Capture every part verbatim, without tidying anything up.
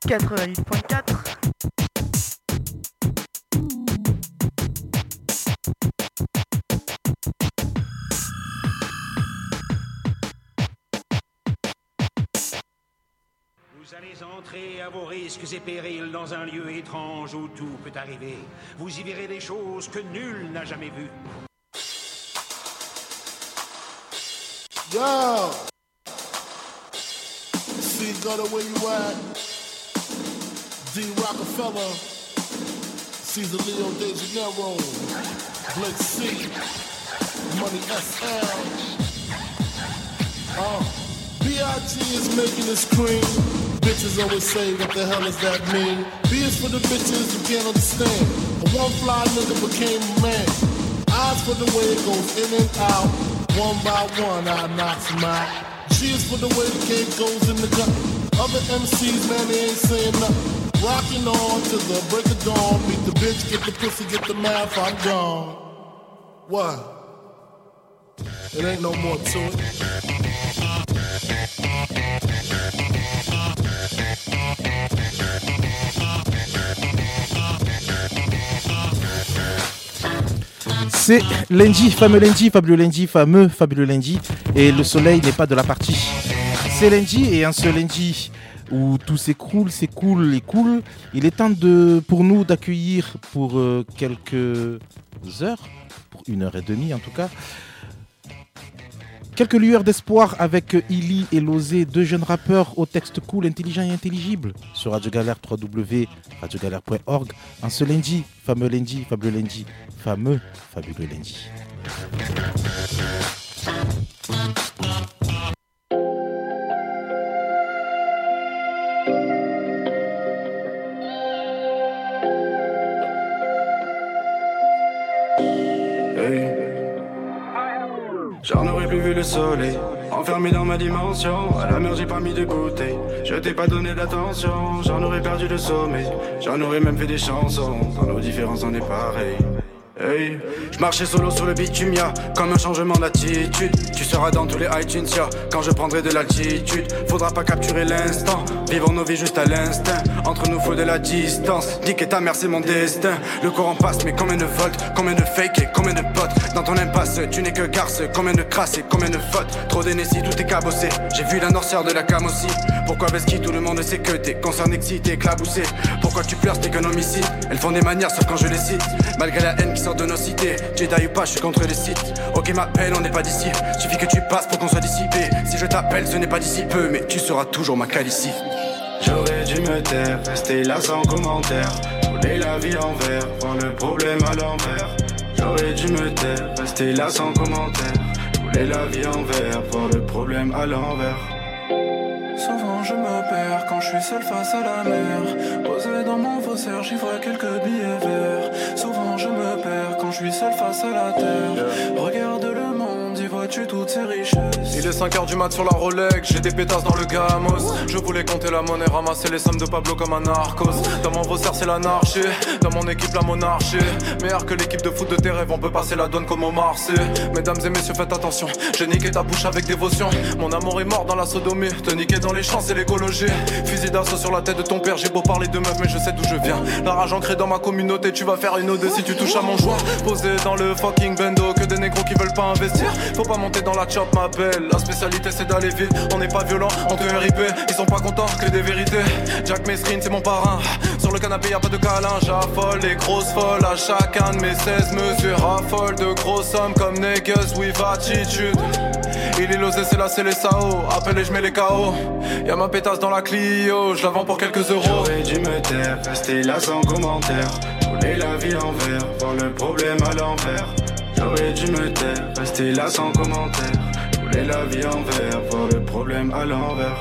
quatre-vingt-huit point quatre. Vous allez entrer à vos risques et périls dans un lieu étrange où tout peut arriver. Vous y verrez des choses que nul n'a jamais vues. Yo! See, gutter, where you at? D. Rockefeller, Caesar Leo De Janeiro, Blake C, Money S L. Uh, B I G is making this cream. Bitches always say, what the hell does that mean? B is for the bitches who can't understand. A one fly nigga became a man. Eyes for the way it goes in and out. One by one, I knock them out. G is for the way the cake goes in the gut. Other M Cs, man, they ain't saying nothing. Rocking on to the break of dawn. Beat the bitch, get the pussy, get the math, I'm gone. What? It ain't no more to it. C'est lundi, fameux lundi, fabuleux lundi, fameux fabuleux lundi. Et le soleil n'est pas de la partie. C'est lundi et en ce lundi où tout s'écroule, s'écoule et coule, il est temps de, pour nous d'accueillir pour euh, quelques heures, pour une heure et demie en tout cas, quelques lueurs d'espoir avec Illy et Losé, deux jeunes rappeurs au texte cool, intelligent et intelligible sur Radio Galère, w w w point radio galère point org. En ce lundi, fameux lundi, fabuleux lundi, fameux fabuleux lundi. J'en aurais plus vu le soleil, enfermé dans ma dimension. À la mer j'ai pas mis de bouteille, je t'ai pas donné d'attention. J'en aurais perdu le sommeil, j'en aurais même fait des chansons. Dans nos différences on est pareil. Hey, je marchais solo sur le bitume, y'a comme un changement d'attitude. Tu seras dans tous les iTunes, y'a quand je prendrai de l'altitude. Faudra pas capturer l'instant, vivons nos vies juste à l'instinct. Entre nous faut de la distance, dis que ta mère c'est mon destin. Le courant passe mais combien de volts, combien de fake et combien de potes. Dans ton impasse, tu n'es que garce, combien de crasses et combien de fautes. Trop d'énésie, tout est cabossé, j'ai vu la noirceur de la cam aussi. Pourquoi Veski, tout le monde sait que t'es concerné, excité, éclaboussé. Pourquoi tu pleures, t'es qu'un homicide. Elles font des manières sauf quand je les cite. Malgré la haine qui sort de nos cités, Jedi ou pas, je suis contre les sites. Ok m'appelle, on n'est pas d'ici, suffit que tu passes pour qu'on soit dissipé. Si je t'appelle, ce n'est pas d'ici peu, mais tu seras toujours ma calicie. J'aurais dû me taire, rester là sans commentaire. Voler la vie en vert, voir le problème à l'envers. J'aurais dû me taire, rester là sans commentaire. Voler la vie en vert, voir le problème à l'envers. Souvent je me perds quand je suis seul face à la mer. Posé dans mon faussaire, j'y vois quelques billets verts. Souvent je me perds quand je suis seul face à la terre. Regarde le monde, y vois-tu toutes ces richesses. Il est cinq heures du mat sur la Rolex, j'ai des pétasses dans le gamos. Je voulais compter la monnaie, ramasser les sommes de Pablo comme un narcos. Dans mon faussaire c'est l'anarchie, dans mon équipe la monarchie. Meilleur que l'équipe de foot de tes rêves, on peut passer la douane comme au Marseille. Mesdames et messieurs faites attention, j'ai niqué ta bouche avec dévotion. Mon amour est mort dans la sodomie, te niquer dans les champs c'est l'écologie. Fusil d'assaut sur la tête de ton père, j'ai beau parler de meuf mais je sais d'où je viens. La rage ancrée dans ma communauté, tu vas faire une ode si tu touches à mon joint. Posé dans le fucking bendo, que des négros qui veulent pas investir. Faut pas monter dans la chop ma belle, la spécialité c'est d'aller vite. On n'est pas violent, on te R I P, ils sont pas contents que des vérités. Jack Mesrine c'est mon parrain, sur le canapé y'a pas de câlin. J'affole les grosses folles à chacun de mes seize mesures. Raffole de grosses sommes comme niggas with attitude. Il est losé, c'est là, c'est les S A O. Appelle et je mets les K O. Y'a ma pétasse dans la Clio, je la vends pour quelques euros. J'aurais dû me taire, rester là sans commentaire. Voler la vie en vert, voir le problème à l'envers. J'aurais dû me taire, rester là sans commentaire. Voler la vie en vert, voir le problème à l'envers.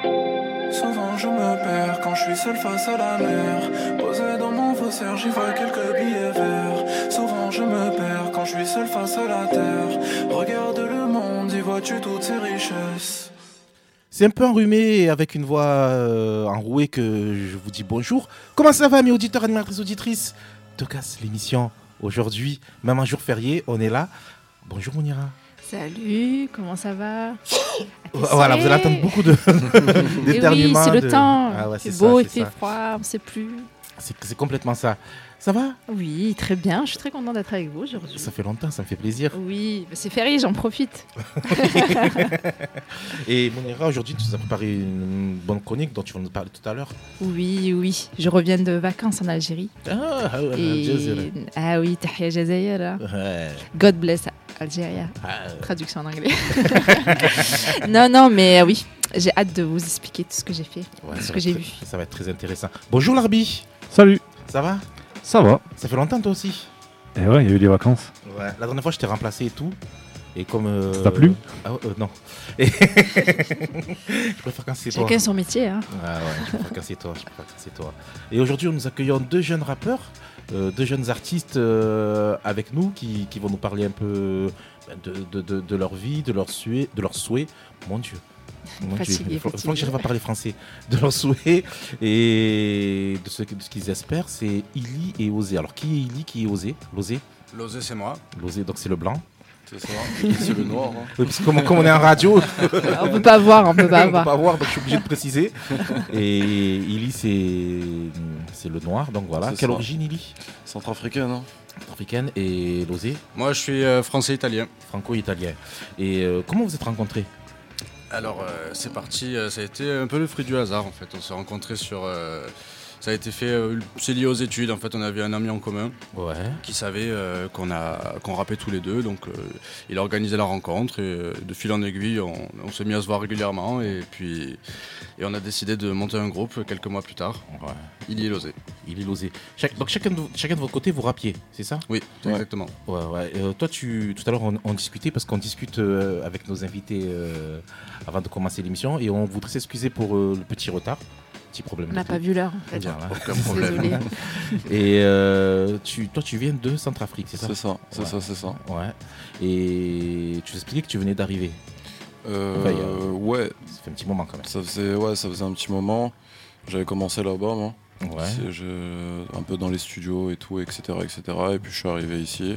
Souvent je me perds quand je suis seul face à la mer. Posé dans mon faussaire, j'y vois quelques billets verts. Souvent je me perds quand je suis seul face à la terre. Regarde le monde, y vois-tu toutes ces richesses. C'est un peu enrhumé avec une voix euh, enrouée que je vous dis bonjour. Comment ça va mes auditeurs, animatrices, auditrices? Tocas l'émission aujourd'hui, même un jour férié, on est là. Bonjour Mounira. Salut, comment ça va? Voilà, vous allez entendre beaucoup de d'éternuements. Oui, c'est le de... temps. Ah ouais, c'est, c'est beau, ça, il c'est fait ça. froid, on ne sait plus. C'est, c'est complètement ça. Ça va? Oui, très bien. Je suis très contente d'être avec vous aujourd'hui. Ça fait longtemps, ça me fait plaisir. Oui, c'est férié, j'en profite. Et Mounira, aujourd'hui, tu nous as préparé une bonne chronique dont tu vas nous parler tout à l'heure. Oui, oui. Je reviens de vacances en Algérie. Ah, ah, Et... ah oui, Tahia Jazair. Ouais. God bless Algérie. Ah. Traduction en anglais. non, non, mais oui. J'ai hâte de vous expliquer tout ce que j'ai fait, Ouais, tout ce ça que va j'ai être vu. très- Ça va être très intéressant. Bonjour Larbi. Salut, Ça va? ça va? Ça fait longtemps toi aussi? Et ouais, il y a eu les vacances. Ouais. La dernière fois, je t'ai remplacé et tout. Et comme. Euh... Ça t'a plu? Ah, euh, non. Et je préfère quand c'est toi. Chacun son métier. Hein. Ah ouais, je préfère quand c'est toi. Je préfère quand c'est toi. Et aujourd'hui, nous accueillons deux jeunes rappeurs, euh, deux jeunes artistes euh, avec nous qui, qui vont nous parler un peu de, de, de, de leur vie, de leurs souhaits, de leurs souhaits. Mon Dieu. Mon Dieu. Fatigué, Il faut, faut fatigué. que j'arrive à parler français. De leurs souhaits et de ce, de ce qu'ils espèrent, c'est Illy et Osé. Alors, qui est Illy, qui est Osé? L'Osé L'osé, c'est moi. L'Osé, donc c'est le blanc. C'est ça. C'est le noir. Hein. Oui, parce que comme, comme on est en radio, On peut pas voir, on peut pas on peut voir. pas voir, donc je suis obligé de préciser. Et Illy, c'est, c'est le noir, donc voilà. C'est Quelle ça. origine, Illy? Centrafricaine, hein. Africaine. Et Losé, Moi, je suis euh, français-italien. franco-italien. Et euh, comment vous êtes rencontrés? Alors, euh, c'est parti. euh, ça a été un peu le fruit du hasard, en fait. On s'est rencontrés sur. euh, ça a été fait. euh, c'est lié aux études. En fait, on avait un ami en commun Ouais. qui savait euh, qu'on a qu'on rappait tous les deux. Donc, euh, il a organisé la rencontre et euh, de fil en aiguille, on, on s'est mis à se voir régulièrement et puis et on a décidé de monter un groupe quelques mois plus tard. Ouais. Il y est losé. Il est Losé. Chaque- donc chacun de, vous- chacun de votre côté, vous rappiez, c'est ça? Oui, Ouais. exactement. Ouais, ouais. Euh, toi, tu, tout à l'heure, on, on discutait parce qu'on discute euh, avec nos invités euh, avant de commencer l'émission et on voudrait s'excuser pour euh, le petit retard, petit problème. On n'a de- pas vu l'heure en fait. Voilà. Aucun problème. Désolée. Et euh, tu, toi, tu viens de Centrafrique, c'est ça? C'est ça, c'est Ouais. ça, c'est ça. Ouais. Et tu expliquais que tu venais d'arriver. Euh, Enfin, il y a- Ouais, Ça fait un petit moment quand même. ça faisait, ouais, ça faisait un petit moment. J'avais commencé là-bas, moi. Ouais. C'est- je- un peu dans les studios et tout, et cetera, et cetera. Et puis je suis arrivé ici.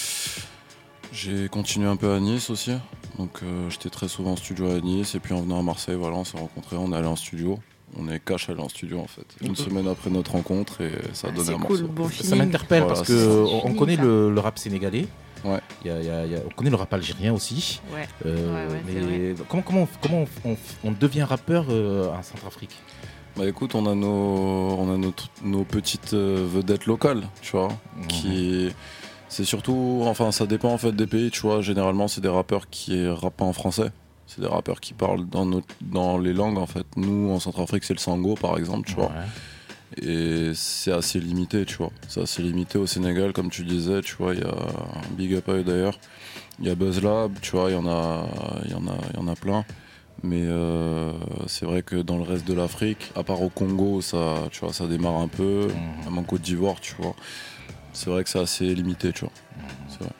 J'ai continué un peu à Nice aussi. Donc euh, j'étais très souvent en studio à Nice. Et puis en venant à Marseille, voilà, on s'est rencontrés, on est allé en studio. On est cash allé en studio en fait. Une semaine après notre rencontre et ça a Ah, donné c'est un cool, morceau. bon Ça feeling. m'interpelle Voilà, parce c'est ça. que on, on Feeling, connaît ça. le, le rap sénégalais. Ouais. Il y a- il y a- il y a- on connaît le rap algérien aussi. Ouais. Euh, Ouais, ouais, c'est mais comment, comment, on- comment on, on- on devient rappeur euh, en Centrafrique? Bah écoute, on a nos, on a notre- nos petites euh, vedettes locales, tu vois, Mhm. qui c'est surtout, enfin ça dépend en fait des pays, tu vois. Généralement c'est des rappeurs qui rappent pas en français, c'est des rappeurs qui parlent dans notre, dans les langues en fait. Nous en Centrafrique c'est le sango par exemple, tu vois. Ouais. Et c'est assez limité, tu vois. C'est assez limité au Sénégal, comme tu disais, tu vois. Il y a un big up à eux d'ailleurs. Il y a BuzzLab, tu vois. Il y en a, il y en a, il y en a plein. Mais euh, c'est vrai que dans le reste de l'Afrique, à part au Congo, ça, tu vois, ça démarre un peu. Mhm. Même en Côte d'Ivoire, tu vois. C'est vrai que c'est assez limité, tu vois. C'est vrai.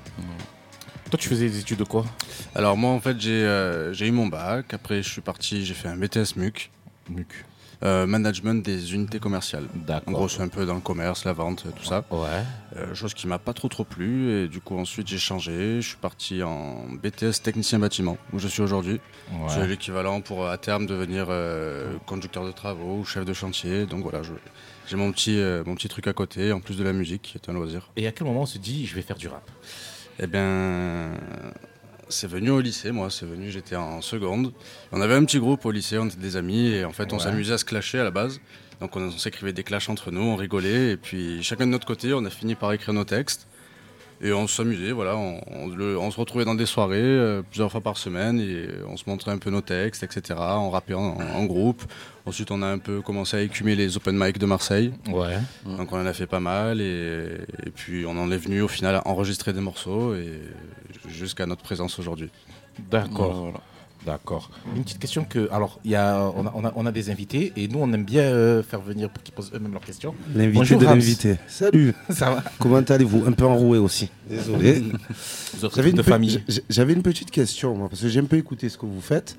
Toi, tu faisais des études de quoi? Alors moi en fait j'ai euh, j'ai eu mon bac, après je suis parti, j'ai fait un B T S M U C, M U C. euh, management des unités commerciales. En D'accord. gros c'est un peu dans le commerce, la vente, tout ça. Ouais. Euh, chose qui m'a pas trop trop plu et du coup ensuite j'ai changé, je suis parti en B T S technicien bâtiment où je suis aujourd'hui. C'est Ouais. l'équivalent pour à terme devenir euh, conducteur de travaux ou chef de chantier. Donc voilà, je- j'ai mon petit, euh, mon petit truc à côté en plus de la musique qui est un loisir. Et à quel moment on se dit je vais faire du rap? Eh bien, c'est venu au lycée, moi, c'est venu, j'étais en seconde. On avait un petit groupe au lycée, on était des amis, et en fait, on Ouais. s'amusait à se clasher à la base. Donc, on, on s'écrivait des clashs entre nous, on rigolait, et puis chacun de notre côté, on a fini par écrire nos textes. Et on s'amusait, voilà, on, on le- on se retrouvait dans des soirées euh, plusieurs fois par semaine, et on se montrait un peu nos textes, et cetera. On rappait en, en groupe. Ensuite, on a un peu commencé à écumer les open mic de Marseille. Ouais. Donc on en a fait pas mal et, et puis on en est venu au final à enregistrer des morceaux et jusqu'à notre présence aujourd'hui. D'accord. Voilà, voilà. D'accord. Une petite question que. Alors, il y a, on, a, on, a, on a des invités et nous, on aime bien euh, faire venir pour qu'ils posent eux-mêmes leurs questions. L'invité Bonjour, de Rams. l'invité. Salut. Ça va? Comment allez-vous? Un peu enroué aussi. Désolé. Vous autres J'avais de une, pe- famille. j- j'avais une petite question, moi, parce que j'ai un peu écouté ce que vous faites.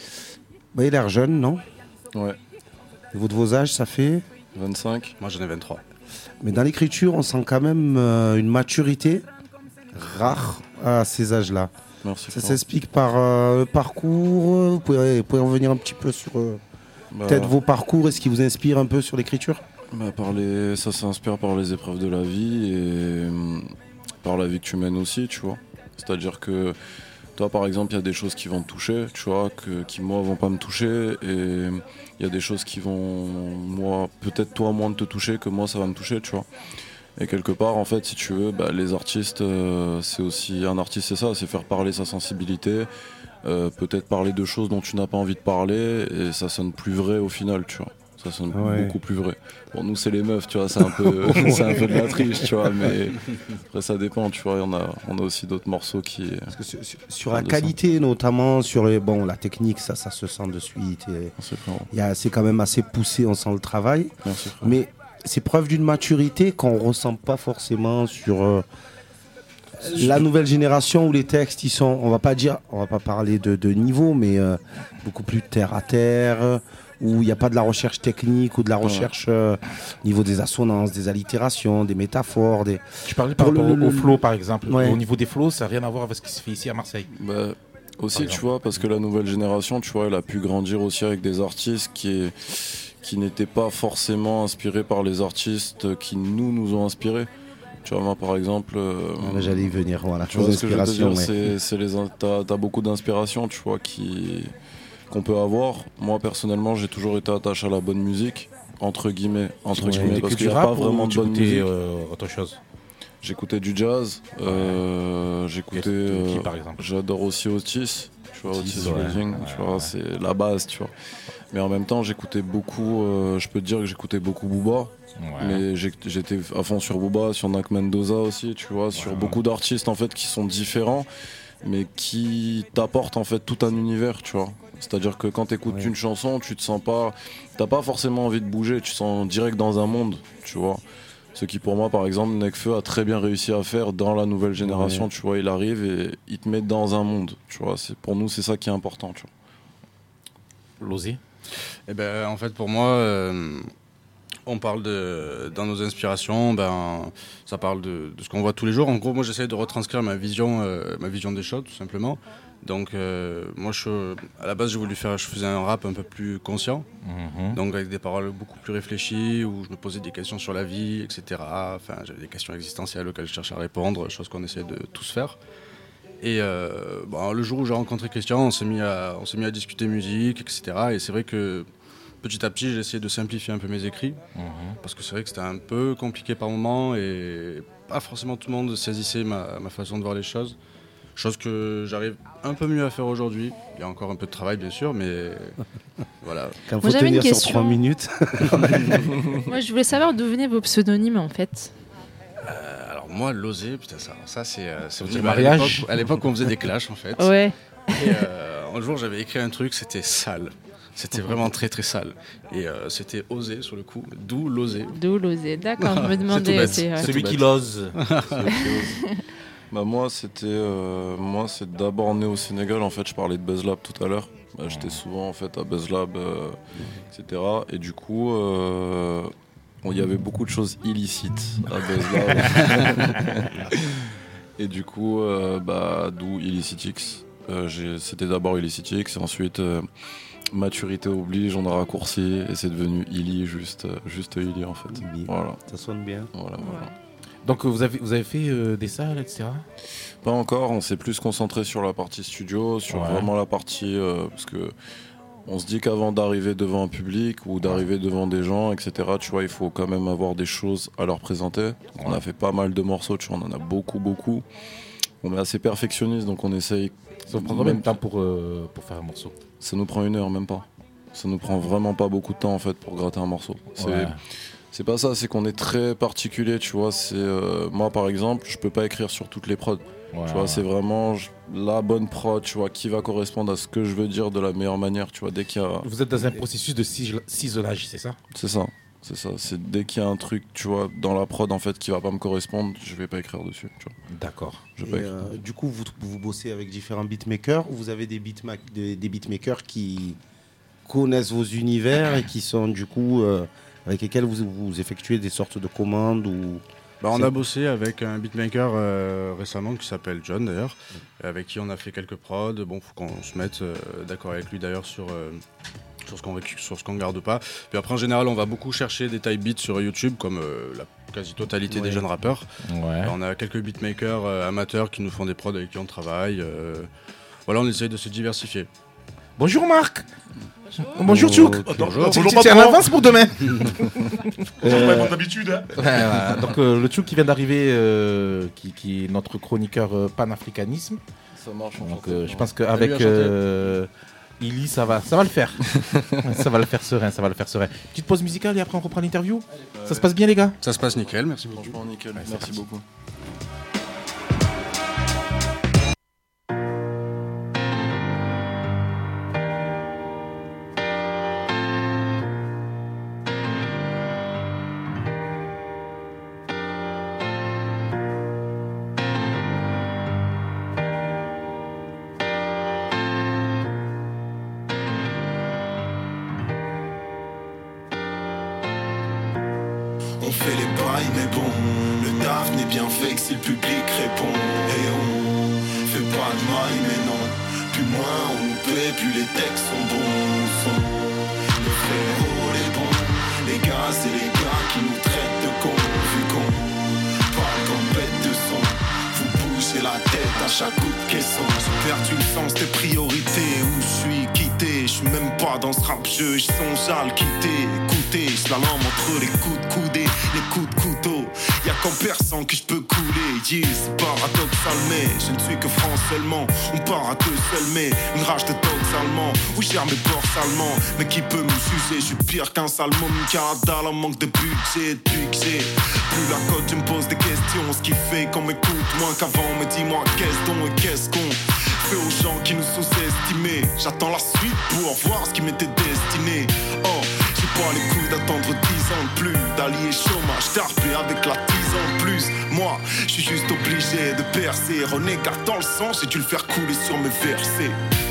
Vous avez l'air jeune, non? Ouais. Et vous, de vos âges, ça fait? vingt-cinq. Moi j'en ai vingt-trois. Mais dans l'écriture, on sent quand même euh, une maturité rare à ces âges-là. Merci. Ça frérot. s'explique par euh, le parcours. Vous pouvez, vous pouvez revenir un petit peu sur euh, Bah, peut-être vos parcours et ce qui vous inspire un peu sur l'écriture. Bah, par les... Ça s'inspire par les épreuves de la vie et hum, par la vie que tu mènes aussi, tu vois. C'est-à-dire que toi, par exemple, il y a des choses qui vont te toucher, tu vois, que, qui, moi, vont pas me toucher. Et il y a des choses qui vont, moi, peut-être toi, moins te toucher que moi, ça va me toucher, tu vois. Et quelque part, en fait, si tu veux, bah, les artistes, euh, c'est aussi... Un artiste, c'est ça, c'est faire parler sa sensibilité, euh, peut-être parler de choses dont tu n'as pas envie de parler, et ça sonne plus vrai au final, tu vois. Ça sonne Ouais. beaucoup plus vrai. Bon, nous, c'est les meufs, tu vois, c'est un peu, c'est un peu de la triche, tu vois, mais après, ça dépend, tu vois. On a, on a aussi d'autres morceaux qui. Parce que sur, sur- sur la qualité, notamment sur les, bon, la technique, ça, ça se sent de suite. et il y a- C'est quand même assez poussé, on sent le travail. Merci, frère. Mais c'est preuve d'une maturité qu'on ressent pas forcément sur euh, la nouvelle génération où les textes, ils sont, on va pas dire, on va pas parler de, de niveau, mais euh, beaucoup plus terre à terre, où il n'y a pas de la recherche technique ou de la recherche euh, au niveau des assonances, des allitérations, des métaphores. Des... Tu parlais par Pour rapport le- au, au le- flow, par exemple. Ouais. Au niveau des flows, ça n'a rien à voir avec ce qui se fait ici à Marseille. Bah, aussi, Par tu exemple. vois, parce que la nouvelle génération, tu vois, elle a pu grandir aussi avec des artistes qui, qui n'étaient pas forcément inspirés par les artistes qui nous, nous ont inspirés. Tu vois, moi, par exemple... euh, Ah, J'allais y venir, voilà. Tu vois ce que je veux te dire, Inspiration, ouais. c'est, c'est les, in- t'as, t'as beaucoup d'inspiration, tu vois, qui, qu'on peut avoir. Moi, personnellement, j'ai toujours été attaché à la bonne musique, entre guillemets, entre Ouais. guillemets, T'écoutes parce du qu'il n'y a rap pas vraiment ou de tu bonne écoutais, musique. euh, autre chose. J'écoutais du jazz, euh, j'écoutais... Yes, qui, euh, par exemple j'adore aussi Otis, tu vois, Otis, Otis ouais, Redding, ouais, tu vois, c'est la base, tu vois. Mais en même temps, j'écoutais beaucoup, euh, je peux te dire que j'écoutais beaucoup Booba. Ouais. Mais j'ai- j'étais à fond sur Booba, sur Nak Mendoza aussi, tu vois, sur Ouais. beaucoup d'artistes en fait qui sont différents, mais qui t'apportent en fait tout un univers, tu vois. C'est-à-dire que quand t'écoutes Ouais. une chanson, tu te sens pas, t'as pas forcément envie de bouger, tu te sens direct dans un monde, tu vois. Ce qui pour moi, par exemple, Nekfeu a très bien réussi à faire dans la nouvelle génération, Ouais. tu vois. Il arrive et il te met dans un monde, tu vois. C'est pour nous, c'est ça qui est important, tu vois. L'oser. Eh ben, en fait, pour moi, euh, on parle de, dans nos inspirations, ben, ça parle de, de ce qu'on voit tous les jours. En gros, moi, j'essaie de retranscrire ma vision, euh, ma vision des choses, tout simplement. Donc, euh, moi, je, à la base, j'ai voulu faire, je faisais un rap un peu plus conscient, Mhm. donc avec des paroles beaucoup plus réfléchies, où je me posais des questions sur la vie, et cetera. Enfin, j'avais des questions existentielles auxquelles je cherchais à répondre, chose qu'on essaie de tous faire. Et euh, bon, le jour où j'ai rencontré Christian, on s'est mis à, on s'est mis à discuter musique, et cetera. Et c'est vrai que petit à petit, j'ai essayé de simplifier un peu mes écrits, Mhm. parce que c'est vrai que c'était un peu compliqué par moments et pas forcément tout le monde saisissait ma, ma façon de voir les choses. Chose que j'arrive un peu mieux à faire aujourd'hui. Il y a encore un peu de travail, bien sûr, mais voilà. Quand Moi, faut j'avais une tenir sur question. trois minutes. Moi, je voulais savoir d'où venaient vos pseudonymes en fait. Euh, alors moi, l'oser, putain, ça, ça c'est, euh, c'est Du venu à mariage. l'époque- À l'époque, où on faisait des clashs, en fait. Ouais. Et euh, un jour, j'avais écrit un truc, c'était sale. C'était vraiment très très sale. Et euh, c'était osé sur le coup, d'où l'oser. D'où l'oser. D'accord, je me C'est tout demandais bête. aussi. ouais. C'est Celui tout qui bête. l'ose. Celui qui ose. Bah moi c'était euh, moi c'est d'abord né au Sénégal en fait, je parlais de BuzzLab tout à l'heure. Bah, j'étais souvent en fait à BuzzLab euh, et cetera. Et du coup euh, bon, il y avait beaucoup de choses illicites à BuzzLab. Et du coup euh, bah d'où Illicitix. Euh, j'ai- c'était d'abord Illicitix et ensuite euh, maturité oblige, on a raccourci et c'est devenu Illy, juste euh, juste Illy en fait. Illy. Voilà. Ça sonne bien. Voilà, voilà. Donc euh, vous avez, vous avez fait euh, des salles, et cetera. Pas encore, on s'est plus concentré sur la partie studio, sur Ouais. vraiment la partie... euh, parce que on se dit qu'avant d'arriver devant un public ou d'arriver devant des gens, et cetera, tu vois, il faut quand même avoir des choses à leur présenter. Donc, on a fait pas mal de morceaux, tu vois, on en a beaucoup, beaucoup. On est assez perfectionniste, donc on essaye... Ça vous prend combien de temps pour, euh, pour faire un morceau? Ça nous prend une heure, même pas. Ça nous prend vraiment pas beaucoup de temps, en fait, pour gratter un morceau. C'est... Ouais. C'est pas ça, c'est qu'on est très particulier, tu vois. C'est euh, moi par exemple, je peux pas écrire sur toutes les prods. Ouais, tu vois, ouais. c'est vraiment je- la bonne prod, tu vois, qui va correspondre à ce que je veux dire de la meilleure manière, tu vois. Dès qu'il y a, Vous êtes dans un processus de cis- ciselage, c'est ça? c'est ça, c'est ça. C'est dès qu'il y a un truc, tu vois, dans la prod en fait qui va pas me correspondre, je vais pas écrire dessus, tu vois. D'accord. Je vais Et, pas écrire. euh, du coup, vous, vous bossez avec différents beatmakers ou vous avez des, beatma- des, des beatmakers qui connaissent vos univers et qui sont du coup euh, avec lesquels vous, vous effectuez des sortes de commandes ou Bah, on C'est- a bossé avec un beatmaker euh, récemment qui s'appelle John d'ailleurs, avec qui on a fait quelques prods. Bon, faut qu'on se mette euh, d'accord avec lui d'ailleurs sur, euh, sur ce qu'on récu- sur ce qu'on garde pas. Puis après en général, on va beaucoup chercher des type beats sur YouTube comme euh, la quasi-totalité Ouais. des jeunes rappeurs. Ouais. Et on a quelques beatmakers euh, amateurs qui nous font des prods avec qui on travaille. euh, Voilà, on essaye de se diversifier. Bonjour Marc. Bonjour Tchouk. Oh, Attends, bonjour. tu- Bonjour, tu- tu es en patron. avance pour demain. Toujours pas comme d'habitude, hein. Ouais, voilà. Donc euh, le Tchouk qui vient d'arriver, euh, qui, qui est notre chroniqueur euh, panafricanisme. Ça marche. Donc euh, je enchanté. pense Salut, qu'avec enchanté. euh, Illy, ça va, ça va le faire. Ça va le faire serein, ça va le faire serein. Petite pause musicale et après on reprend l'interview. Ça se passe bien les gars? Ça se passe nickel, merci beaucoup. Franchement nickel, Ouais, c'est merci parti. beaucoup. On fait les bails mais bon, le taf n'est bien fait que si le public répond. Et on fait pas de maille mais non, plus moins on nous paie, plus les textes sont bons. Sont les frérots, les bons, les gars c'est les gars qui nous traitent de cons. Vu qu'on parle comme bête de son, vous bougez la tête à chaque coup de caisson. J'ai perdu le sens des priorités, où je suis quitté. Je suis même pas dans ce rap jeu, je songe à le quitter. Écoutez, je la lame entre les coups de coudée, les coups de couteau. Y'a qu'en perçant que je peux couler. Yeah, c'est paradoxal mais je ne suis que France seulement. On part à deux seuls mais une rage de dogs allemands. Où gère mes bords allemands. Mais qui peut me juger? Je suis pire qu'un salmon Canada, en manque de budget. Depuis que j'ai plus la cote, je me pose des questions. Ce qui fait qu'on m'écoute moins qu'avant. Mais dis-moi qu'est-ce donc et qu'est-ce qu'on fait aux gens qui nous sous-estimés? J'attends la suite pour voir ce qui m'était destiné. Oh, j'ai pas les couilles d'attendre dix ans de plus, d'allier chômage, tarpé avec la dix ans de plus. Moi, je suis juste obligé de percer. René car dans le sang, j'ai dû le faire couler sur mes versets.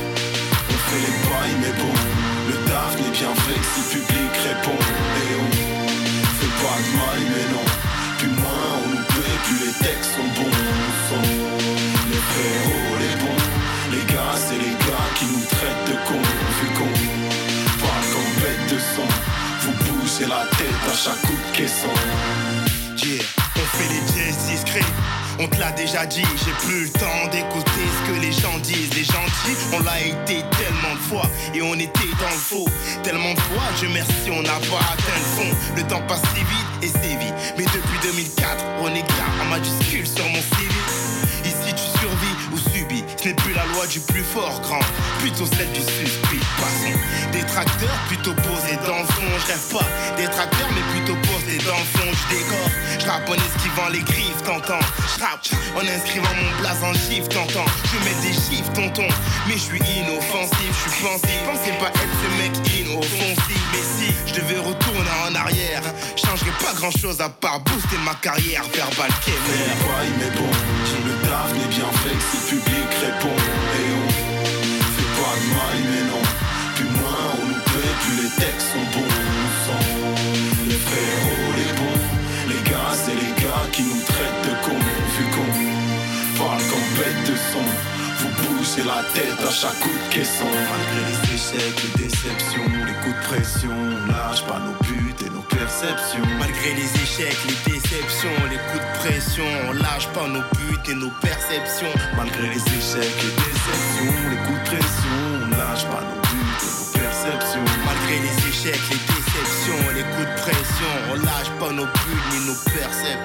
On fait les bails mais bon, le taf n'est bien fait que si le public répond. Et on fait pas de maille mais non, plus moins on nous paie, plus les textes sont bons. Sont les frérots, les bons, les gars c'est les gars qui nous traitent de cons. Vu qu'on parle comme bête de son, vous bougez la tête à chaque coup de caisson. Yeah, on fait les jazz discrets. On te l'a déjà dit, j'ai plus le temps d'écouter ce que les gens disent. Les gentils, on l'a été tellement de fois et on était dans le faux. Tellement de fois, Dieu merci, on n'a pas atteint le fond. Le temps passe si vite et sévit. Mais depuis deux mille quatre, on est gars en majuscule sur mon C V. Ici tu survis ou subis, ce n'est plus la loi du plus fort grand, plutôt celle du suspect. Passons, des tracteurs plutôt posés dans le fond. Je rêve pas des tracteurs mais plutôt posés dans le fond. Je décore, je rappe en esquivant les griffes, t'entends. Je rappe en inscrivant mon blaze en chiffre, t'entends. Je mets des chiffres, tonton, mais je suis inoffensif, je suis pensif. Pensez pas être ce mec inoffensif. Mais si je devais retourner en arrière, je changerais pas grand chose à part booster ma carrière verbale Fais bail mais bon, le taf n'est bien fait que si le public répond. Et on fait pas de maille mais non, plus moins on nous paie, plus les textes sont bons. Sont les frérots, les bons, les gars c'est les gars qui nous traitent de cons. Vu qu'on parle comme bête de son, vous bougez la tête à chaque coup de caisson. Malgré les échecs, les déceptions, les coups de pression, on lâche pas nos buts et nos perceptions. Malgré les échecs, les déceptions, les coups de pression, on lâche pas nos buts et nos perceptions. Malgré les échecs, les déceptions, les coups de pression, on lâche pas nos buts et nos perceptions. Malgré les échecs, les déceptions, les coups de pression, on lâche pas nos buts ni nos perceptions.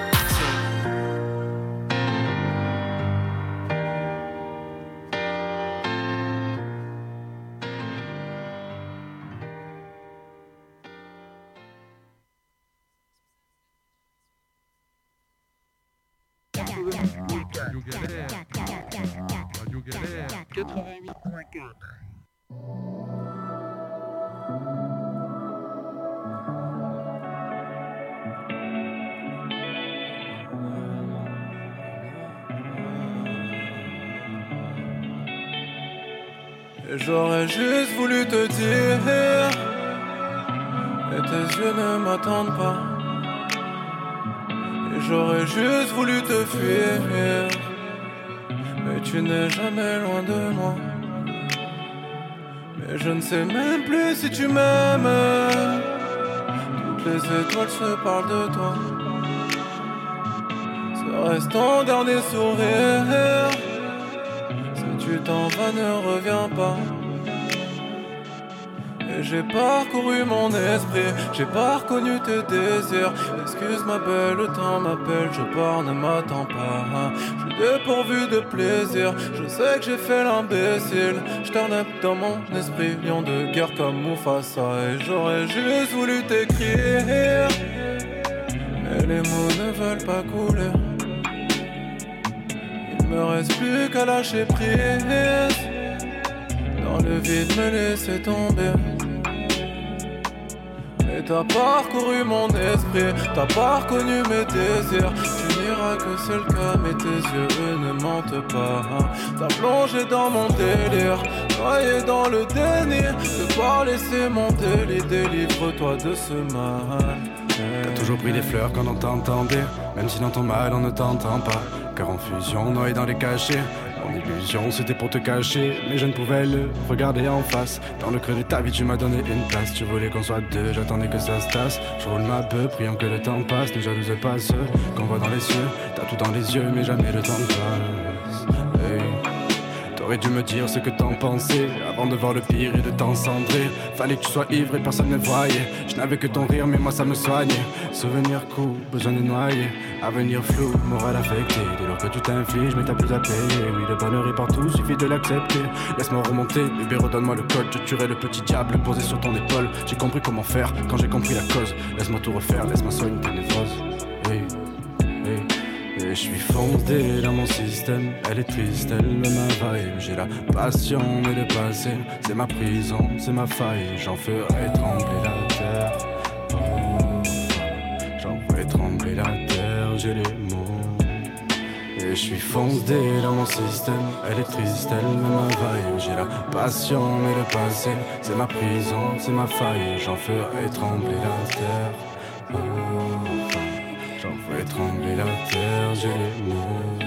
Radio Galère. Radio Galère. quatre-vingt-huit point quatre. Et j'aurais juste voulu te dire, et tes yeux ne m'attendent pas. Et J'aurais juste voulu te fuir, mais tu n'es jamais loin de moi. Mais je ne sais même plus si tu m'aimes. Toutes les étoiles se parlent de toi. Ce reste ton dernier sourire. Si tu t'en vas, ne reviens pas. Et j'ai parcouru mon esprit, j'ai pas reconnu tes désirs. Excuse ma belle, le temps m'appelle, je pars, ne m'attends pas. Je suis dépourvu de plaisir, je sais que j'ai fait l'imbécile. Je turn up dans mon esprit, lion de guerre comme Mufasa. Et j'aurais juste voulu t'écrire, mais les mots ne veulent pas couler. Il me reste plus qu'à lâcher prise, dans le vide me laisser tomber. Et t'as parcouru mon esprit, t'as pas reconnu mes désirs. Tu n'iras que c'est le cas, mais tes yeux eux ne mentent pas. T'as plongé dans mon délire, noyé dans le déni. De pas laisser monter les délivre-toi de ce mal. T'as toujours pris les fleurs quand on t'entendait, même si dans ton mal on ne t'entend pas. Car en fusion, noyé dans les cachets, mon illusion c'était pour te cacher, mais je ne pouvais le regarder en face. Dans le creux de ta vie tu m'as donné une place. Tu voulais qu'on soit deux, j'attendais que ça se tasse. Je roule ma beuh, priant que le temps passe. Ne jalouse pas ceux qu'on voit dans les cieux. T'as tout dans les yeux mais jamais le temps passe. Hey. T'aurais dû me dire ce que t'en pensais avant de voir le pire et de t'encendrer. Fallait que tu sois ivre et personne ne voyait. Je n'avais que ton rire mais moi ça me soignait. Souvenir court, besoin de noyer. Avenir flou, moral affecté. Dès lors que tu t'infliges mais t'as plus à payer. Oui, le bonheur est partout, suffit de l'accepter. Laisse-moi remonter, bébé redonne-moi le code. Je tuerai le petit diable posé sur ton épaule. J'ai compris comment faire quand j'ai compris la cause. Laisse-moi tout refaire, laisse-moi soigner tes névroses. Hey, hey. Et je suis fondé dans mon système. Elle est triste, elle me m'availle. J'ai la passion mais le passé, c'est ma prison, c'est ma faille. J'en ferai trembler la terre. Oh, j'en ferai trembler la terre, j'ai les mots. Et je suis fondé dans mon système. Elle est triste, elle me m'availle. J'ai la passion mais le passé, c'est ma prison, c'est ma faille. J'en ferai trembler la terre. Oh, j'en ferai trembler la terre, j'ai les mots.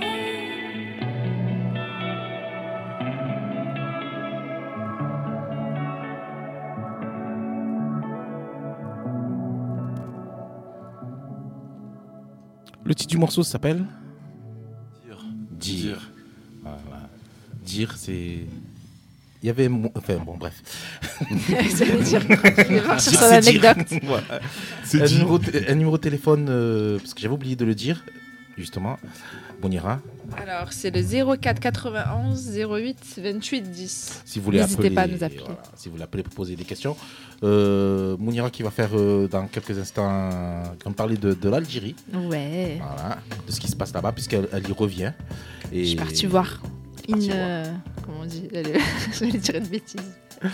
Le titre du morceau s'appelle Dire. Dire. Voilà. Dire, c'est. Il y avait. Mon... Enfin, bon, bref. Ça veut dire. Je vais voir sur son anecdote. Voilà. Un, numéro t- un numéro de téléphone, euh, parce que j'avais oublié de le dire, justement. Mounira. Alors, c'est le zéro quatre quatre-vingt-onze zéro huit vingt-huit dix. Si vous voulez N'hésitez appeler, pas à nous appeler. Voilà, si vous l'appelez pour poser des questions. Euh, Mounira qui va faire euh, dans quelques instants, qui va me parler de, de l'Algérie. Ouais. Voilà, de ce qui se passe là-bas, puisqu'elle elle y revient. Et je suis partie voir. Une. Partie Euh, comment on dit? Je vais dire une bêtise.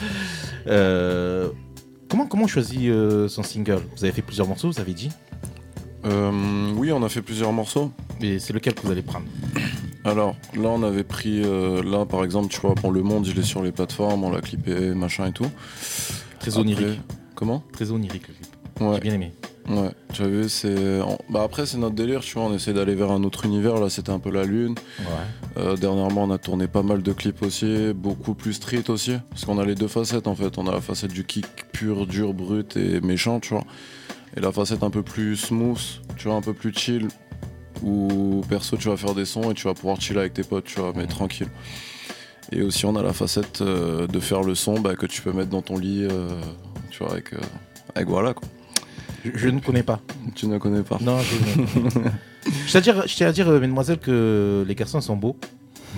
Euh, comment, comment on choisit euh, son single? Vous avez fait plusieurs morceaux, vous avez dit? Euh, oui, on a fait plusieurs morceaux. Et c'est lequel que vous allez prendre? Alors, là, on avait pris... Euh, là, par exemple, tu vois, pour Le Monde, je l'ai sur les plateformes, on l'a clippé, machin et tout. Très onirique. Après, comment? Très onirique, le clip. Ouais. J'ai bien aimé. Ouais, tu as vu, c'est... Bah après, c'est notre délire, tu vois, on essaie d'aller vers un autre univers. Là, c'était un peu la lune. Ouais. Euh, dernièrement, on a tourné pas mal de clips aussi, beaucoup plus street aussi. Parce qu'on a les deux facettes, en fait. On a la facette du kick pur, dur, brut et méchant, tu vois. Et la facette un peu plus smooth, tu vois, un peu plus chill, où perso tu vas faire des sons et tu vas pouvoir chiller avec tes potes, tu vois, mais tranquille. Et aussi on a la facette euh, de faire le son bah, que tu peux mettre dans ton lit, euh, tu vois, avec, euh, avec voilà quoi. Je, je ne connais pas. Tu ne connais pas? Non, je ne. Je tiens à dire, je tiens à dire, mesdemoiselles, que les garçons sont beaux.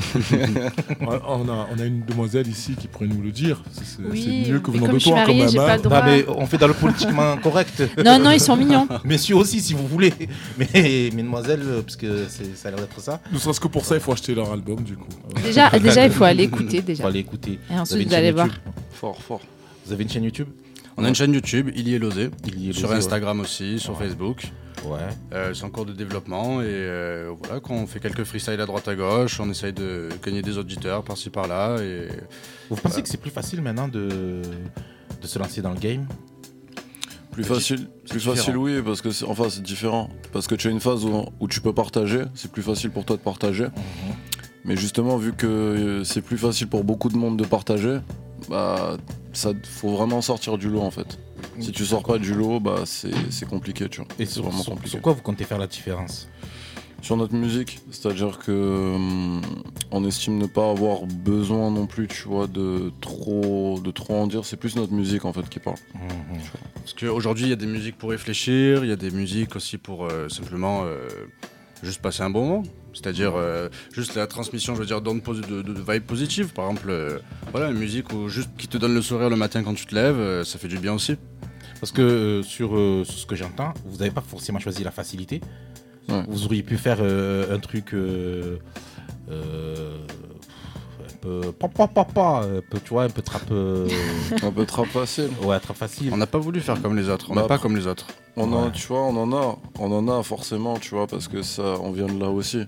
on, a, on a une demoiselle ici qui pourrait nous le dire. C'est, oui, c'est mieux que mais venant comme de je suis toi, mariée, comme j'ai pas le droit. Ah, mais on fait dans le politiquement correct. Non, non, ils sont mignons. Messieurs aussi, si vous voulez. Mais mesdemoiselles, parce que c'est, ça a l'air d'être ça. Ne serait-ce que pour ça, il faut acheter leur album, du coup. Déjà, déjà il faut aller écouter. Déjà. Il faut aller écouter. Et ensuite, vous allez voir. Fort, fort. Vous avez une chaîne YouTube? On a une chaîne YouTube, Il y est Losé. Il y est sur Losé, Instagram ouais. aussi, sur Ouais. Facebook. Ouais. Euh, c'est en cours de développement et euh, voilà, quand on fait quelques freestyles à droite à gauche, on essaye de gagner des auditeurs par-ci par-là. Et vous pensez voilà. que c'est plus facile maintenant de, de se lancer dans le game? Plus facile, plus facile, oui, parce que c'est, enfin c'est différent. Parce que tu as une phase où, où tu peux partager, c'est plus facile pour toi de partager. Mm-hmm. Mais justement, vu que c'est plus facile pour beaucoup de monde de partager, bah ça faut vraiment sortir du lot en fait. Si tu sors pas du lot, bah c'est, c'est compliqué, tu vois. Et c'est vraiment sur, compliqué. Sur quoi vous comptez faire la différence ? Sur notre musique, c'est-à-dire que hum, on estime ne pas avoir besoin non plus, tu vois, de trop, de trop en dire. C'est plus notre musique en fait qui parle. Mmh. Parce qu'aujourd'hui, il y a des musiques pour réfléchir, il y a des musiques aussi pour euh, simplement euh, juste passer un bon moment. C'est-à-dire euh, juste la transmission, je veux dire, d'ondes posi- de, de, de vibes positives. Par exemple, euh, voilà, une musique où juste qui te donne le sourire le matin quand tu te lèves, euh, ça fait du bien aussi. Parce que euh, sur, euh, sur ce que j'entends, vous n'avez pas forcément choisi la facilité. Ouais. Vous auriez pu faire euh, un truc euh, euh, un peu papa papa, un peu tu vois, un peu trap, euh... un peu trap facile. Ouais, trap facile. On n'a pas voulu faire comme les autres. On n'est bah, pas comme les autres. On ouais. a, tu vois, on en a, on en a forcément, tu vois, parce que ça, on vient de là aussi.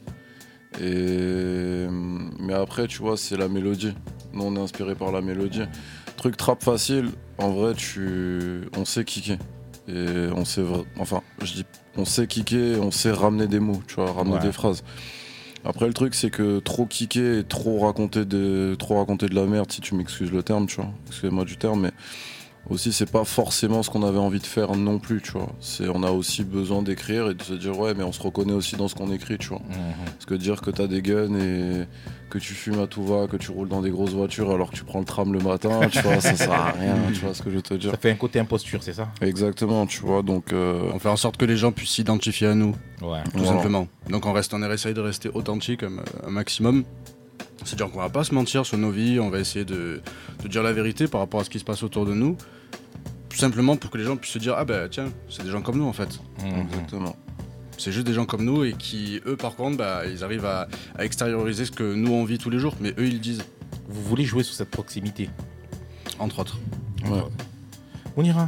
Et mais après, tu vois, c'est la mélodie. Nous, on est inspiré par la mélodie. Truc trap facile, en vrai, tu, on sait kicker. Et on sait, enfin, je dis, on sait kicker, on sait ramener des mots, tu vois, ramener ouais. des phrases. Après, le truc, c'est que trop kicker et trop raconter de, trop raconter de la merde, si tu m'excuses le terme, tu vois, excusez-moi du terme, mais aussi, c'est pas forcément ce qu'on avait envie de faire non plus, tu vois. C'est, on a aussi besoin d'écrire et de se dire, ouais, mais on se reconnaît aussi dans ce qu'on écrit, tu vois. Mmh. Parce que dire que t'as des guns et que tu fumes à tout va, que tu roules dans des grosses voitures alors que tu prends le tram le matin, tu vois, ça sert à rien, tu vois ce que je veux te dire. Ça fait un côté imposture, c'est ça ? Exactement, tu vois, donc... Euh... On fait en sorte que les gens puissent s'identifier à nous, ouais. tout voilà. simplement. Donc on, reste, on essaye de rester authentique un, un maximum. C'est-à-dire qu'on va pas se mentir sur nos vies, on va essayer de, de dire la vérité par rapport à ce qui se passe autour de nous. Tout simplement pour que les gens puissent se dire, ah ben tiens, c'est des gens comme nous en fait. Mmh. Exactement. C'est juste des gens comme nous et qui, eux par contre, bah, ils arrivent à, à extérioriser ce que nous on vit tous les jours, mais eux ils disent. Vous voulez jouer sur cette proximité ? Entre autres. Ouais. Mounira ?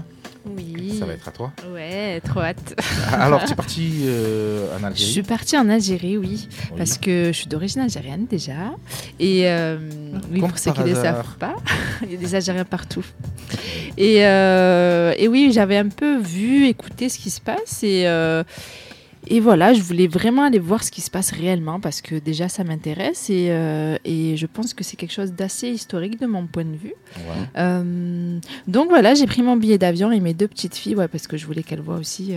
Oui. Ça va être à toi ? Ouais, trop hâte. Alors, tu es partie euh, en Algérie ? Je suis partie en Algérie, oui, oui. Parce que je suis d'origine algérienne déjà. Et euh, oui, pour ceux qui ne le savent pas, il y a des Algériens partout. Et, euh, et oui, j'avais un peu vu, écouté ce qui se passe. Et, euh, et voilà, je voulais vraiment aller voir ce qui se passe réellement parce que déjà, ça m'intéresse. Et, euh, et je pense que c'est quelque chose d'assez historique de mon point de vue. Ouais. Euh, donc voilà, j'ai pris mon billet d'avion et mes deux petites filles, ouais, parce que je voulais qu'elles voient aussi. Euh,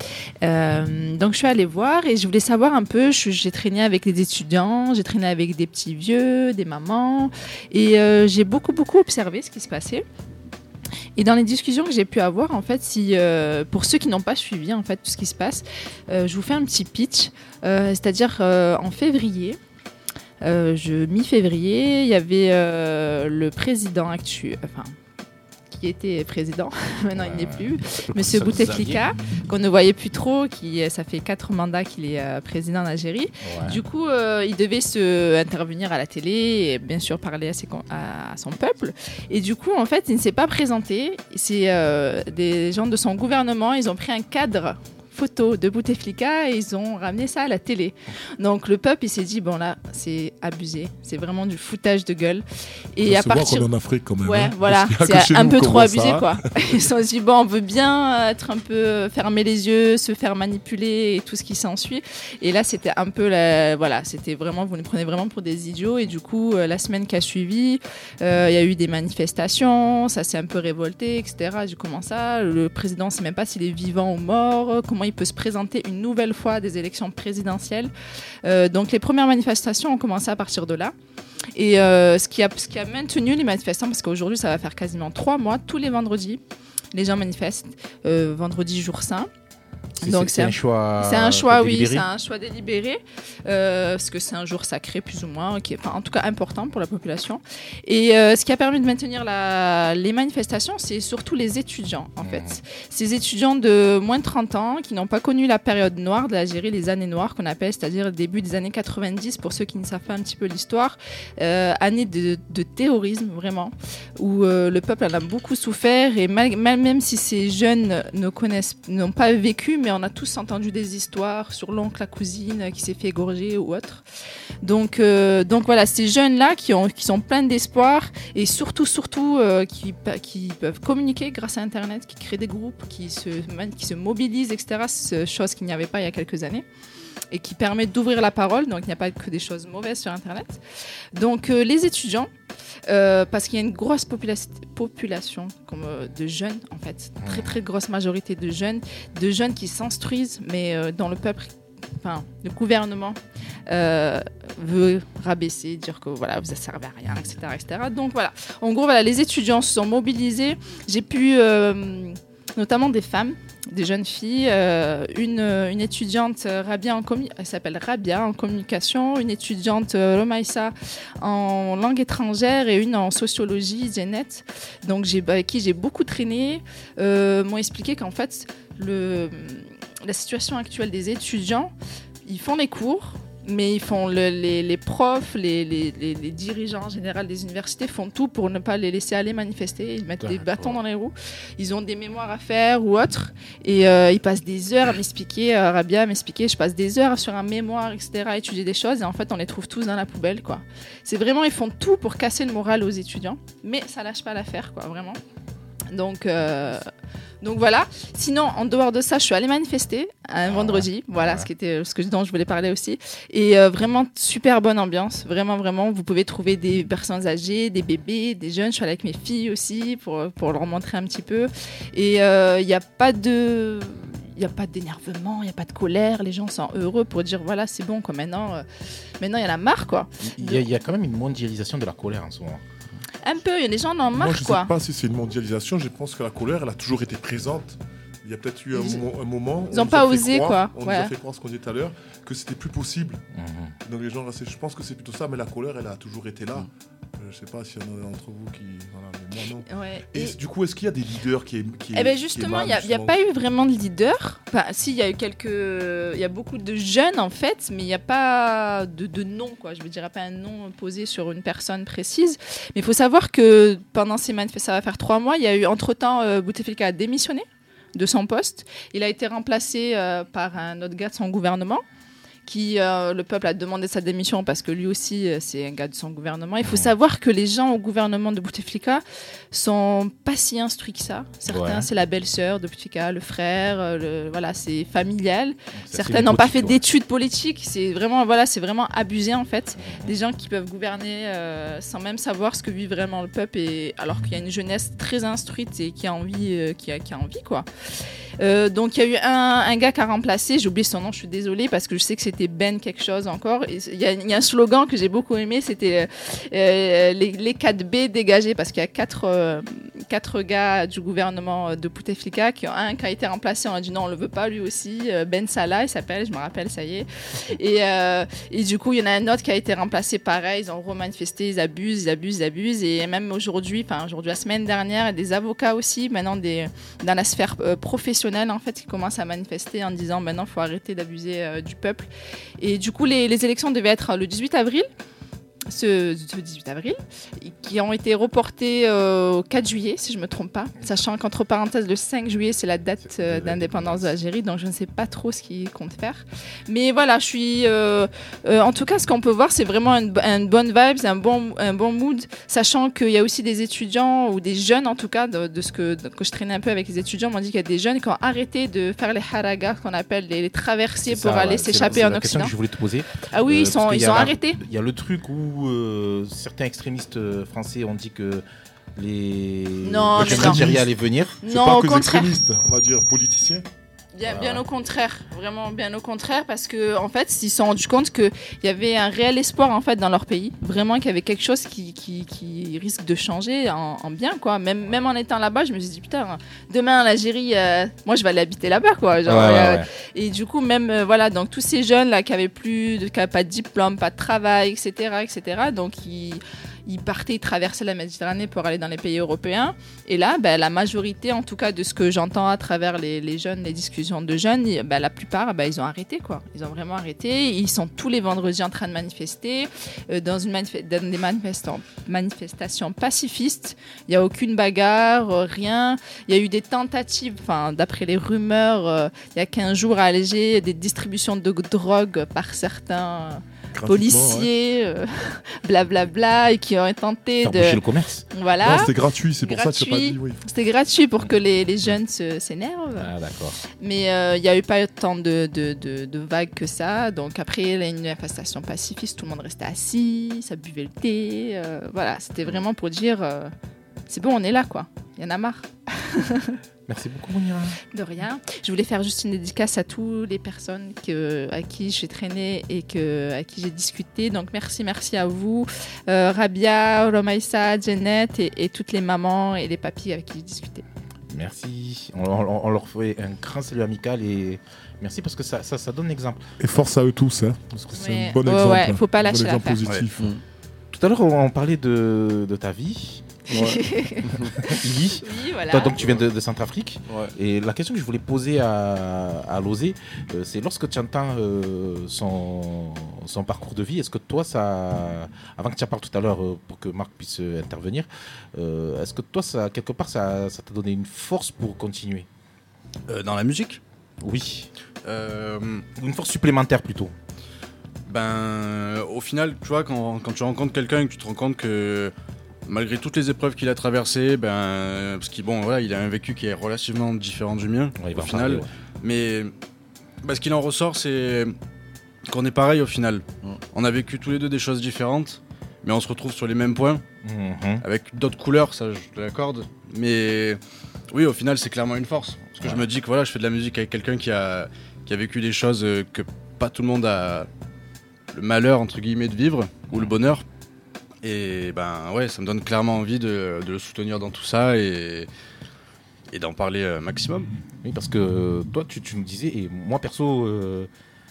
euh, donc je suis allée voir et je voulais savoir un peu. Je, j'ai traîné avec des étudiants, j'ai traîné avec des petits vieux, des mamans, et euh, j'ai beaucoup beaucoup observé ce qui se passait. Et dans les discussions que j'ai pu avoir, en fait, si, euh, pour ceux qui n'ont pas suivi en fait, tout ce qui se passe, euh, je vous fais un petit pitch. Euh, c'est-à-dire euh, en février, euh, je, mi-février, il y avait euh, le président actuel, enfin, qui était président, maintenant ouais, il n'est plus, Monsieur Bouteflika, qu'on ne voyait plus trop, qui, ça fait quatre mandats qu'il est euh, président d'Algérie. Ouais. Du coup, euh, il devait se intervenir à la télé et bien sûr parler à, ses, à son peuple. Et du coup, en fait, il ne s'est pas présenté. C'est euh, des gens de son gouvernement, ils ont pris un cadre photo de Bouteflika et ils ont ramené ça à la télé. Donc le peuple il s'est dit bon là c'est abusé, c'est vraiment du foutage de gueule. Et ça à partir en Afrique quand même. Ouais hein, voilà, c'est un peu trop abusé ça. Quoi. Ils se sont dit bon on veut bien être un peu fermer les yeux, se faire manipuler et tout ce qui s'ensuit. Et là c'était un peu la, voilà c'était vraiment vous nous prenez vraiment pour des idiots et du coup la semaine qui a suivi il euh, y a eu des manifestations, ça s'est un peu révolté et cetera. Du comment ça, le président ne sait même pas s'il est vivant ou mort, comment il peut se présenter une nouvelle fois à des élections présidentielles. Euh, donc les premières manifestations ont commencé à partir de là. Et euh, ce, qui a, ce qui a maintenu les manifestants, parce qu'aujourd'hui ça va faire quasiment trois mois, tous les vendredis, les gens manifestent, euh, vendredi jour saint. C'est, Donc c'est, c'est un choix. C'est un choix, oui, c'est un choix délibéré, euh, parce que c'est un jour sacré plus ou moins, qui est, enfin, en tout cas important pour la population. Et euh, ce qui a permis de maintenir la, les manifestations, c'est surtout les étudiants, en mmh. fait. Ces étudiants de moins de trente ans qui n'ont pas connu la période noire de l'Algérie, les années noires qu'on appelle, c'est-à-dire le début des années quatre-vingt-dix, pour ceux qui ne savent pas un petit peu l'histoire, euh, années de, de terrorisme vraiment, où euh, le peuple en a beaucoup souffert et mal, mal, même si ces jeunes ne connaissent, n'ont pas vécu, mais on a tous entendu des histoires sur l'oncle, la cousine qui s'est fait égorger ou autre. Donc, euh, donc voilà, ces jeunes-là qui, ont, qui sont pleins d'espoir et surtout, surtout euh, qui, qui peuvent communiquer grâce à Internet, qui créent des groupes, qui se, qui se mobilisent, et cetera. C'est chose qu'il n'y avait pas il y a quelques années et qui permet d'ouvrir la parole. Donc, il n'y a pas que des choses mauvaises sur Internet. Donc, euh, les étudiants, euh, parce qu'il y a une grosse popula- population comme, euh, de jeunes, en fait, très, très grosse majorité de jeunes, de jeunes qui s'instruisent, mais euh, dans le peuple, enfin, le gouvernement euh, veut rabaisser, dire que voilà, vous ne servez à rien, et cetera, et cetera. Donc, voilà. En gros, voilà, les étudiants se sont mobilisés. J'ai pu, euh, notamment des femmes, des jeunes filles, euh, une, une étudiante Rabia en commu- elle s'appelle Rabia en communication, une étudiante euh, Romaïsa en langue étrangère et une en sociologie, Zenet, donc j'ai, avec qui j'ai beaucoup traîné, euh, m'ont expliqué qu'en fait le, la situation actuelle des étudiants, ils font les cours, mais ils font le, les, les profs, les, les, les, les dirigeants en général des universités font tout pour ne pas les laisser aller manifester. Ils mettent D'accord. des bâtons dans les roues. Ils ont des mémoires à faire ou autre. Et euh, ils passent des heures à m'expliquer, euh, Rabia à m'expliquer, je passe des heures sur un mémoire, et cetera, à étudier des choses. Et en fait, on les trouve tous dans la poubelle, quoi. C'est vraiment, ils font tout pour casser le moral aux étudiants. Mais ça lâche pas l'affaire, quoi, vraiment. Donc... Euh, Donc voilà. Sinon, en dehors de ça, je suis allée manifester un vendredi. Voilà, ce qui était ce que dont je voulais parler aussi. Et euh, vraiment super bonne ambiance. Vraiment, vraiment. Vous pouvez trouver des personnes âgées, des bébés, des jeunes. Je suis allée avec mes filles aussi pour pour leur montrer un petit peu. Et il euh, n'y a pas de il n'y a pas d'énervement, il n'y a pas de colère. Les gens sont heureux pour dire voilà, c'est bon, quoi. Maintenant, euh, maintenant, il y en a marre, quoi. Il y, y a quand même une mondialisation de la colère en ce moment. Un peu, les gens en ont marre, Moi, je quoi. Je ne sais pas si c'est une mondialisation, je pense que la colère, elle a toujours été présente. Il y a peut-être eu un, ils, moment, un moment ils n'ont pas osé, croire, quoi. On ouais. nous a fait croire ce qu'on disait tout à l'heure, que c'était plus possible. Mmh. Donc les gens, je pense que c'est plutôt ça, mais la colère, elle a toujours été là. Mmh. Euh, je ne sais pas s'il y en a d'entre vous qui... Voilà, mais moi, non. Ouais. Et, et du coup, est-ce qu'il y a des leaders qui... qui eh ben justement, il n'y a, a pas eu vraiment de leaders. Enfin, si, il y a eu quelques... Il y a beaucoup de jeunes, en fait, mais il n'y a pas de, de nom, quoi. Je ne dirais pas un nom posé sur une personne précise. Mais il faut savoir que pendant ces manifestations, ça va faire trois mois, il y a eu, entre-temps, euh, Bouteflika a démissionné de son poste. Il a été remplacé euh, par un autre gars de son gouvernement. Qui, euh, le peuple a demandé sa démission parce que lui aussi, euh, c'est un gars de son gouvernement. Il faut savoir que les gens au gouvernement de Bouteflika sont pas si instruits que ça. Certains, ouais. c'est la belle-sœur de Bouteflika, le frère, euh, le, voilà, c'est familial. Ça, Certains n'ont pas fait ouais. d'études politiques. C'est vraiment, voilà, c'est vraiment abusé en fait. Mmh. Des gens qui peuvent gouverner euh, sans même savoir ce que vit vraiment le peuple, et, alors qu'il y a une jeunesse très instruite et qui a envie, euh, qui a, qui a envie quoi. Euh, donc il y a eu un, un gars qui a remplacé, j'ai oublié son nom, je suis désolée parce que je sais que c'était Ben quelque chose encore. Il y, y a un slogan que j'ai beaucoup aimé, c'était euh, les, les quatre B dégagés, parce qu'il y a quatre, euh, quatre gars du gouvernement de Bouteflika, qui ont un qui a été remplacé, on a dit non on le veut pas lui aussi, Ben Salah il s'appelle, je me rappelle, ça y est. Et, euh, et du coup il y en a un autre qui a été remplacé pareil, ils ont remanifesté, ils abusent, ils abusent, ils abusent, et même aujourd'hui, enfin aujourd'hui la semaine dernière, des avocats aussi, maintenant des, dans la sphère euh, professionnelle en fait, qui commencent à manifester en disant maintenant il faut arrêter d'abuser euh, du peuple. Et du coup les, les élections devaient être le dix-huit avril, ce, ce dix-huit avril, qui ont été reportées euh, au quatre juillet si je me trompe pas, sachant qu'entre parenthèses le cinq juillet c'est la date euh, d'indépendance de l'Algérie, donc je ne sais pas trop ce qu'ils comptent faire. Mais voilà, je suis euh, euh, en tout cas ce qu'on peut voir c'est vraiment une, une bonne vibe, c'est un bon, un bon mood, sachant qu'il y a aussi des étudiants ou des jeunes en tout cas, de, de ce que, de, que je traînais un peu avec les étudiants, m'ont dit qu'il y a des jeunes qui ont arrêté de faire les haragas, qu'on appelle les, les traversées pour ça, aller ouais, s'échapper c'est en la Occident. Que je voulais te poser. Ah oui, euh, ils sont, ils sont arrêtés. Il y a le truc où Euh, certains extrémistes français ont dit que les Algériens allaient venir. Non, c'est pas au que contraire. Les extrémistes, on va dire politiciens. Bien, bien au contraire, vraiment bien au contraire, parce que en fait, ils se sont rendus compte qu'il y avait un réel espoir en fait dans leur pays, vraiment qu'il y avait quelque chose qui, qui, qui risque de changer en, en bien quoi. Même, même en étant là-bas, je me suis dit putain, demain en Algérie, euh, moi je vais aller habiter là-bas quoi. Genre, ouais, ouais, euh, ouais. Et du coup même euh, voilà, donc tous ces jeunes là qui avaient plus, de, qui n'avaient pas de diplôme, pas de travail, et cetera, et cetera. Donc ils ils partaient, ils traversaient la Méditerranée pour aller dans les pays européens. Et là, ben, la majorité, en tout cas de ce que j'entends à travers les, les jeunes, les discussions de jeunes, ben, la plupart, ben, ils ont arrêté, quoi. Ils ont vraiment arrêté. Ils sont tous les vendredis en train de manifester euh, dans, une manif- dans des manifestants, manifestations pacifistes. Il n'y a aucune bagarre, euh, rien. Il y a eu des tentatives, enfin, d'après les rumeurs, euh, il y a quinze jours, à Alger, des distributions de drogue par certains policiers, ouais. euh, blablabla, bla, et qui ont tenté faire de... bouger le commerce. Voilà. Non, c'était gratuit, c'est pour gratuit. ça que tu n'as pas dit oui. C'était gratuit pour que les, les jeunes se, s'énervent. Ah, d'accord. Mais il euh, n'y a eu pas tant de, de, de, de vagues que ça. Donc après, il y a une manifestation pacifiste, tout le monde restait assis, ça buvait le thé. Euh, voilà, c'était vraiment pour dire, euh, c'est bon, on est là, quoi. Il y en a marre. Merci beaucoup, Mounira. De rien. Je voulais faire juste une dédicace à toutes les personnes que, à qui j'ai traîné et que, à qui j'ai discuté. Donc, merci, merci à vous. Euh, Rabia, Romaïssa, Janet et, et toutes les mamans et les papis avec qui j'ai discuté. Merci. On, on, on leur fait un grand salut amical et merci parce que ça, ça, ça donne l'exemple. Et force à eux tous, hein, parce que c'est ouais. un bon ouais, exemple. Ouais, faut pas lâcher un bon l'affaire. positif. Ouais. Tout à l'heure, on parlait de, de ta vie. Ouais. Oui, voilà. Toi, donc tu viens de, de Centrafrique. Ouais. Et la question que je voulais poser à, à Lozé, euh, c'est lorsque tu entends euh, son, son parcours de vie, est-ce que toi, ça, avant que tu en parles tout à l'heure euh, pour que Marc puisse euh, intervenir, euh, est-ce que toi, ça, quelque part, ça, ça t'a donné une force pour continuer euh, Dans la musique ? Oui. Euh... Une force supplémentaire plutôt. Ben, au final, tu vois, quand, quand tu rencontres quelqu'un et que tu te rends compte que malgré toutes les épreuves qu'il a traversées, ben, parce qu'il bon, voilà, il a un vécu qui est relativement différent du mien, ouais, au final. Parler, ouais. Mais ben, ce qu'il en ressort, c'est qu'on est pareil au final. Ouais. On a vécu tous les deux des choses différentes, mais on se retrouve sur les mêmes points, mmh. avec d'autres couleurs, ça je te l'accorde. Mais oui, au final, c'est clairement une force. Parce que ouais. je me dis que voilà, je fais de la musique avec quelqu'un qui a, qui a vécu des choses que pas tout le monde a le malheur, entre guillemets, de vivre, ou le bonheur. Et ben ouais, ça me donne clairement envie de, de le soutenir dans tout ça et, et d'en parler euh, maximum. Oui, parce que toi, tu, tu nous disais, et moi perso, euh,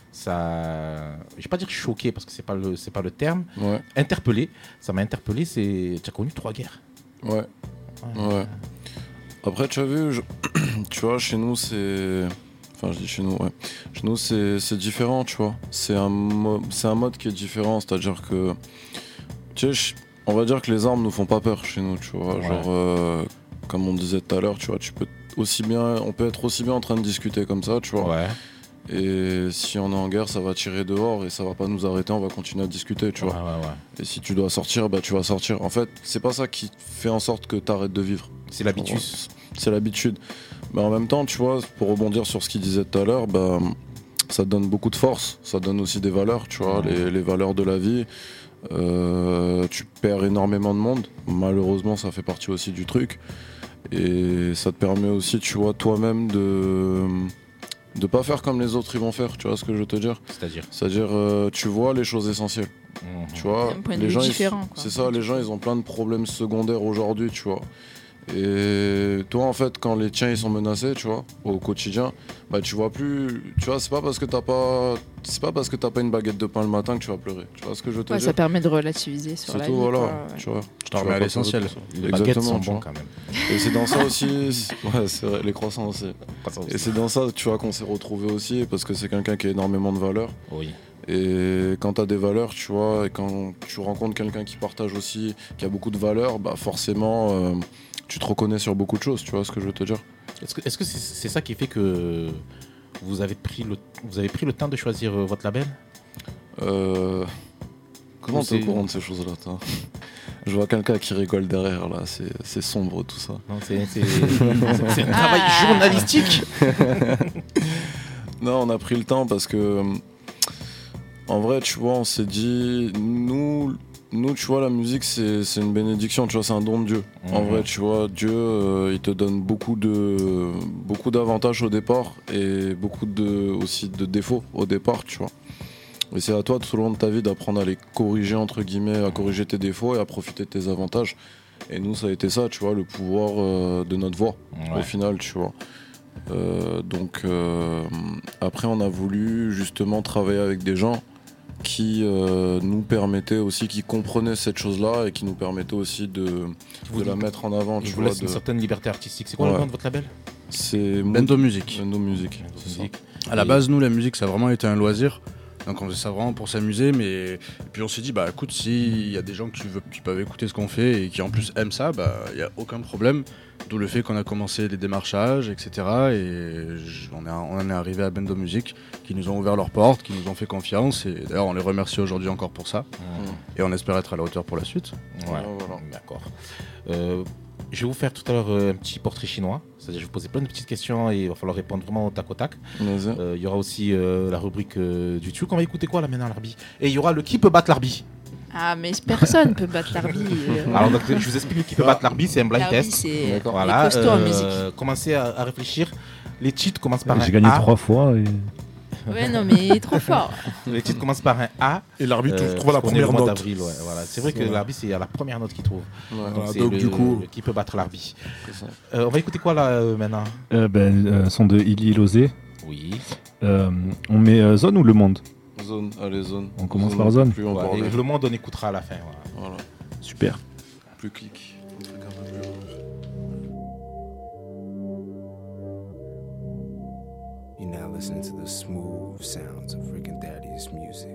ça, je vais pas dire choqué parce que c'est pas le, c'est pas le terme, ouais. interpellé. Ça m'a interpellé. C'est, tu as connu trois guerres. Ouais. Ouais. ouais. Après, tu as vu, je... tu vois, chez nous, c'est, enfin, je dis chez nous, ouais. Chez nous, c'est, c'est différent, tu vois. C'est un, mo... c'est un mode qui est différent, c'est-à-dire que tu sais, on va dire que les armes nous font pas peur chez nous, tu vois. Ouais. Genre, euh, comme on disait tout à l'heure, tu vois, tu peux aussi bien, on peut être aussi bien en train de discuter comme ça, tu vois. Ouais. Et si on est en guerre, ça va tirer dehors et ça va pas nous arrêter, on va continuer à discuter, tu vois. Ouais, ouais, ouais. Et si tu dois sortir, bah tu vas sortir. En fait, c'est pas ça qui fait en sorte que t'arrêtes de vivre. C'est l'habitude. C'est l'habitude. Mais en même temps, tu vois, pour rebondir sur ce qu'il disait tout à l'heure, bah ça te donne beaucoup de force, ça te donne aussi des valeurs, tu vois, les, les valeurs de la vie. Euh, tu perds énormément de monde, malheureusement ça fait partie aussi du truc et ça te permet aussi, tu vois, toi-même de de pas faire comme les autres ils vont faire, tu vois ce que je veux te dire, c'est-à-dire c'est-à-dire euh, tu vois les choses essentielles, mmh. tu vois, les gens ils, c'est ça, les gens ils ont plein de problèmes secondaires aujourd'hui, tu vois. Et toi en fait quand les tiens ils sont menacés, tu vois, au quotidien, bah tu vois plus, tu vois, c'est pas parce que t'as pas c'est pas parce que t'as pas une baguette de pain le matin que tu vas pleurer, tu vois ce que je veux te ouais, dire. Ça permet de relativiser sur la vie. Voilà, quoi, ouais. tu vois, je t'en remets à l'essentiel. Les baguettes sont bons quand même. Et c'est dans ça aussi, ouais c'est vrai, les croissants aussi. Et c'est dans ça, tu vois, qu'on s'est retrouvés aussi parce que c'est quelqu'un qui a énormément de valeurs. Oui. Et quand t'as des valeurs, tu vois, et quand tu rencontres quelqu'un qui partage aussi, qui a beaucoup de valeurs, bah forcément, euh, tu te reconnais sur beaucoup de choses, tu vois ce que je veux te dire. Est-ce que, est-ce que c'est, c'est ça qui fait que vous avez pris le, vous avez pris le temps de choisir votre label ? euh, Comment t'es au courant de ces choses-là, toi ? Je vois quelqu'un qui rigole derrière, là, c'est, c'est sombre tout ça. Non, c'est, c'est, c'est un travail journalistique. Non, on a pris le temps parce que, en vrai, tu vois, on s'est dit, nous, nous tu vois, la musique, c'est, c'est une bénédiction, tu vois, c'est un don de Dieu. Mmh. En vrai, tu vois, Dieu, euh, il te donne beaucoup, de, beaucoup d'avantages au départ et beaucoup de, aussi de défauts au départ, tu vois. Et c'est à toi, tout au long de ta vie, d'apprendre à les corriger, entre guillemets, à corriger tes défauts et à profiter de tes avantages. Et nous, ça a été ça, tu vois, le pouvoir euh, de notre voix, ouais. Au final, tu vois. Euh, donc, euh, après, on a voulu justement travailler avec des gens qui euh, nous permettait aussi, qui comprenait cette chose-là et qui nous permettait aussi de, de la mettre en avant. Je Tu vous vois, laisse de... une certaine liberté artistique. C'est quoi Ouais. le nom de votre label? C'est Bendo Music. Bendo Music. Music. À la base, nous, la musique, ça a vraiment été un loisir. Donc on faisait ça vraiment pour s'amuser, mais et puis on s'est dit, bah écoute, s'il y a des gens qui, veulent, qui peuvent écouter ce qu'on fait et qui en plus aiment ça, bah il n'y a aucun problème. D'où le fait qu'on a commencé les démarchages, et cetera. Et je, on, est, on en est arrivé à Bendo Music, qui nous ont ouvert leurs portes, qui nous ont fait confiance. Et d'ailleurs, on les remercie aujourd'hui encore pour ça. Mmh. Et on espère être à la hauteur pour la suite. Ouais, voilà. D'accord. Euh, je vais vous faire tout à l'heure euh, un petit portrait chinois. C'est-à-dire, je vais vous poser plein de petites questions et il va falloir répondre vraiment au tac au tac. Il euh, y aura aussi euh, la rubrique euh, du truc. On va écouter quoi là maintenant, l'Arbi? Et il y aura le qui peut battre l'Arbi. Ah, mais personne peut battre l'Arbi. Euh... Alors, donc, je vous explique le qui peut battre l'Arbi, c'est un blind L'Arbi, test. c'est voilà, costaud en euh, musique. Commencez à, à réfléchir. Les titres commencent par un A. J'ai gagné trois fois. Et... Ouais, non, mais il est trop fort. Les titres commencent par un A. Et l'arbitre euh, trouve la première note. Ouais, voilà. C'est vrai que ouais. l'arbitre, c'est à la première note qu'il trouve. Ouais. Donc, Voilà, c'est donc le, du coup, le, qui peut battre l'arbitre. Euh, on va écouter quoi là euh, maintenant? euh, ben, euh, son de Ili Lozé. Oui. Euh, on met euh, Zone ou Le Monde? Zone, allez, Zone. On commence zone par Zone. Plus on ouais, et Le Monde, on écoutera à la fin. Voilà. Voilà. Super. Plus clic. You're now listening to the smooth sounds of Rick and Daddy's music.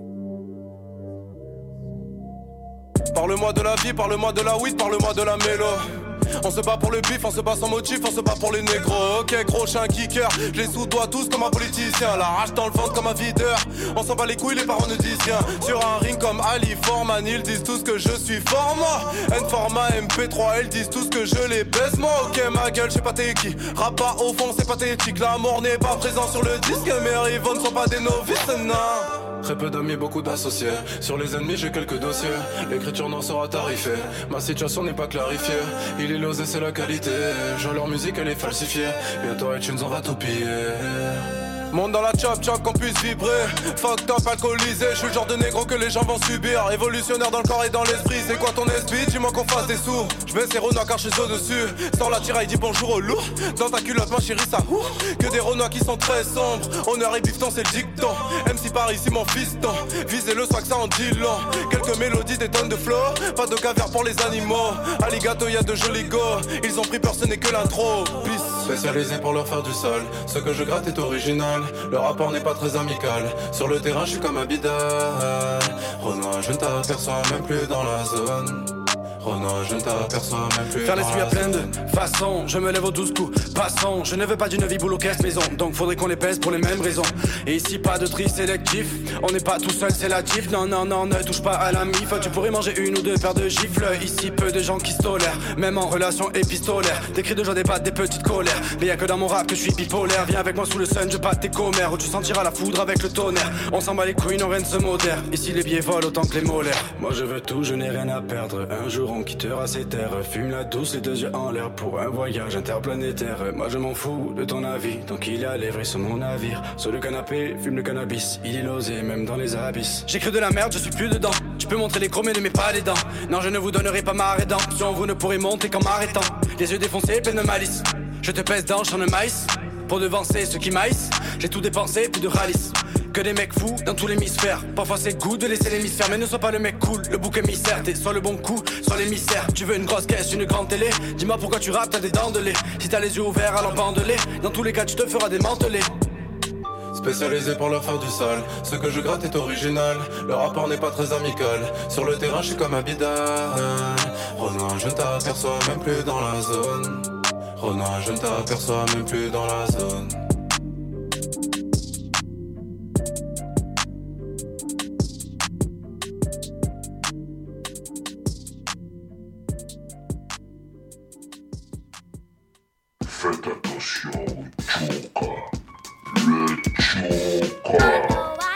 Parle-moi de la vie, parle-moi de la weed, parle-moi de la mélo. On se bat pour le bif, on se bat sans motif, on se bat pour les négros. Ok gros, je suis un kicker, je les sous-dois tous comme un politicien. La rage dans le ventre comme un videur, on s'en bat les couilles, les parents ne disent rien. Sur un ring comme Ali Forman, ils disent tous que je suis fort moi. N-Format, M P trois, ils disent tous que je les baisse moi. Ok ma gueule, je sais pas t'es qui, rap pas au fond c'est pathétique. L'amour n'est pas présent sur le disque, mes rivaux ne sont pas des novices, non. Très peu d'amis, beaucoup d'associés. Sur les ennemis, j'ai quelques dossiers. L'écriture n'en sera tarifée. Ma situation n'est pas clarifiée. Il est losé, c'est la qualité. Je leur musique, elle est falsifiée. Bientôt, iTunes, on va tout piller. Monte dans la chop chop qu'on puisse vibrer. Fucked up, alcoolisé, je suis le genre de négro que les gens vont subir. Évolutionnaire dans le corps et dans l'esprit, c'est quoi ton esprit? Dis-moi qu'on fasse des sous. Je vais ces Renois car je suis au-dessus. Sors la tiraille, dis bonjour au loup. Dans ta culotte, ma chérie, ça ouf. Que des Renois qui sont très sombres. Honneur et bifton, c'est le dicton. M C par ici, mon fiston. Visez le swag, ça en dit long. Quelques mélodies, des tonnes de flow. Pas de caviar pour les animaux. Alligato, y'a de jolis go. Ils ont pris peur, ce n'est que l'intro. Peace. Spécialisé pour leur faire du sol. Ce que je gratte est original. Le rapport n'est pas très amical. Sur le terrain, je suis comme un bidal. Renoir, je ne t'aperçois même plus dans la zone. Renoir, je ne t'aperçois même plus. Faire l'esprit à plein de façons. Je me lève aux douze coups, passons. Je ne veux pas d'une vie boulot caisse maison. Donc faudrait qu'on les pèse pour les mêmes raisons. Et ici pas de tri sélectif. On n'est pas tout seul, c'est la tif. Non, non, non, ne touche pas à la mif. Tu pourrais manger une ou deux paires de gifles. Ici peu de gens qui se tolèrent. Même en relation épistolaire. Des cris de joie, des battes, des petites colères. Mais y'a que dans mon rap que je suis bipolaire. Viens avec moi sous le sun, je batte tes commères. Où tu sentiras la foudre avec le tonnerre. On s'en bat les couilles, non rien ne se modère. Ici les billets volent autant que les molaires. Moi je veux tout, je n'ai rien à perdre. Un jour on quittera ces terres. Fume la douce, les deux yeux en l'air pour un voyage interplanétaire. Moi je m'en fous de ton avis. Donc il a les vrais sur mon navire. Sur le canapé, fume le cannabis. Il est losé même dans les abysses. J'ai cru de la merde, je suis plus dedans. Tu peux montrer les chromes mais ne mets pas les dents. Non je ne vous donnerai pas ma rédemption. Vous ne pourrez monter qu'en m'arrêtant. Les yeux défoncés, pleine de malice. Je te pèse dans champ de maïs. Pour devancer ceux qui maïsent. J'ai tout dépensé, plus de ralice. Que des mecs fous dans tous l'hémisphère. Parfois c'est good de laisser l'hémisphère. Mais ne sois pas le mec cool, le bouc émissaire. T'es soit le bon coup, soit l'émissaire. Tu veux une grosse caisse, une grande télé. Dis-moi pourquoi tu rappes, t'as des dents de lait. Si t'as les yeux ouverts alors bande-les. Dans tous les cas tu te feras démanteler. Spécialisé pour leur faire du sale. Ce que je gratte est original. Le rapport n'est pas très amical. Sur le terrain je suis comme un bidal. Renoir, je ne t'aperçois même plus dans la zone. Renoir, je ne t'aperçois même plus dans la zone. Faites attention au Choka. Le Choka.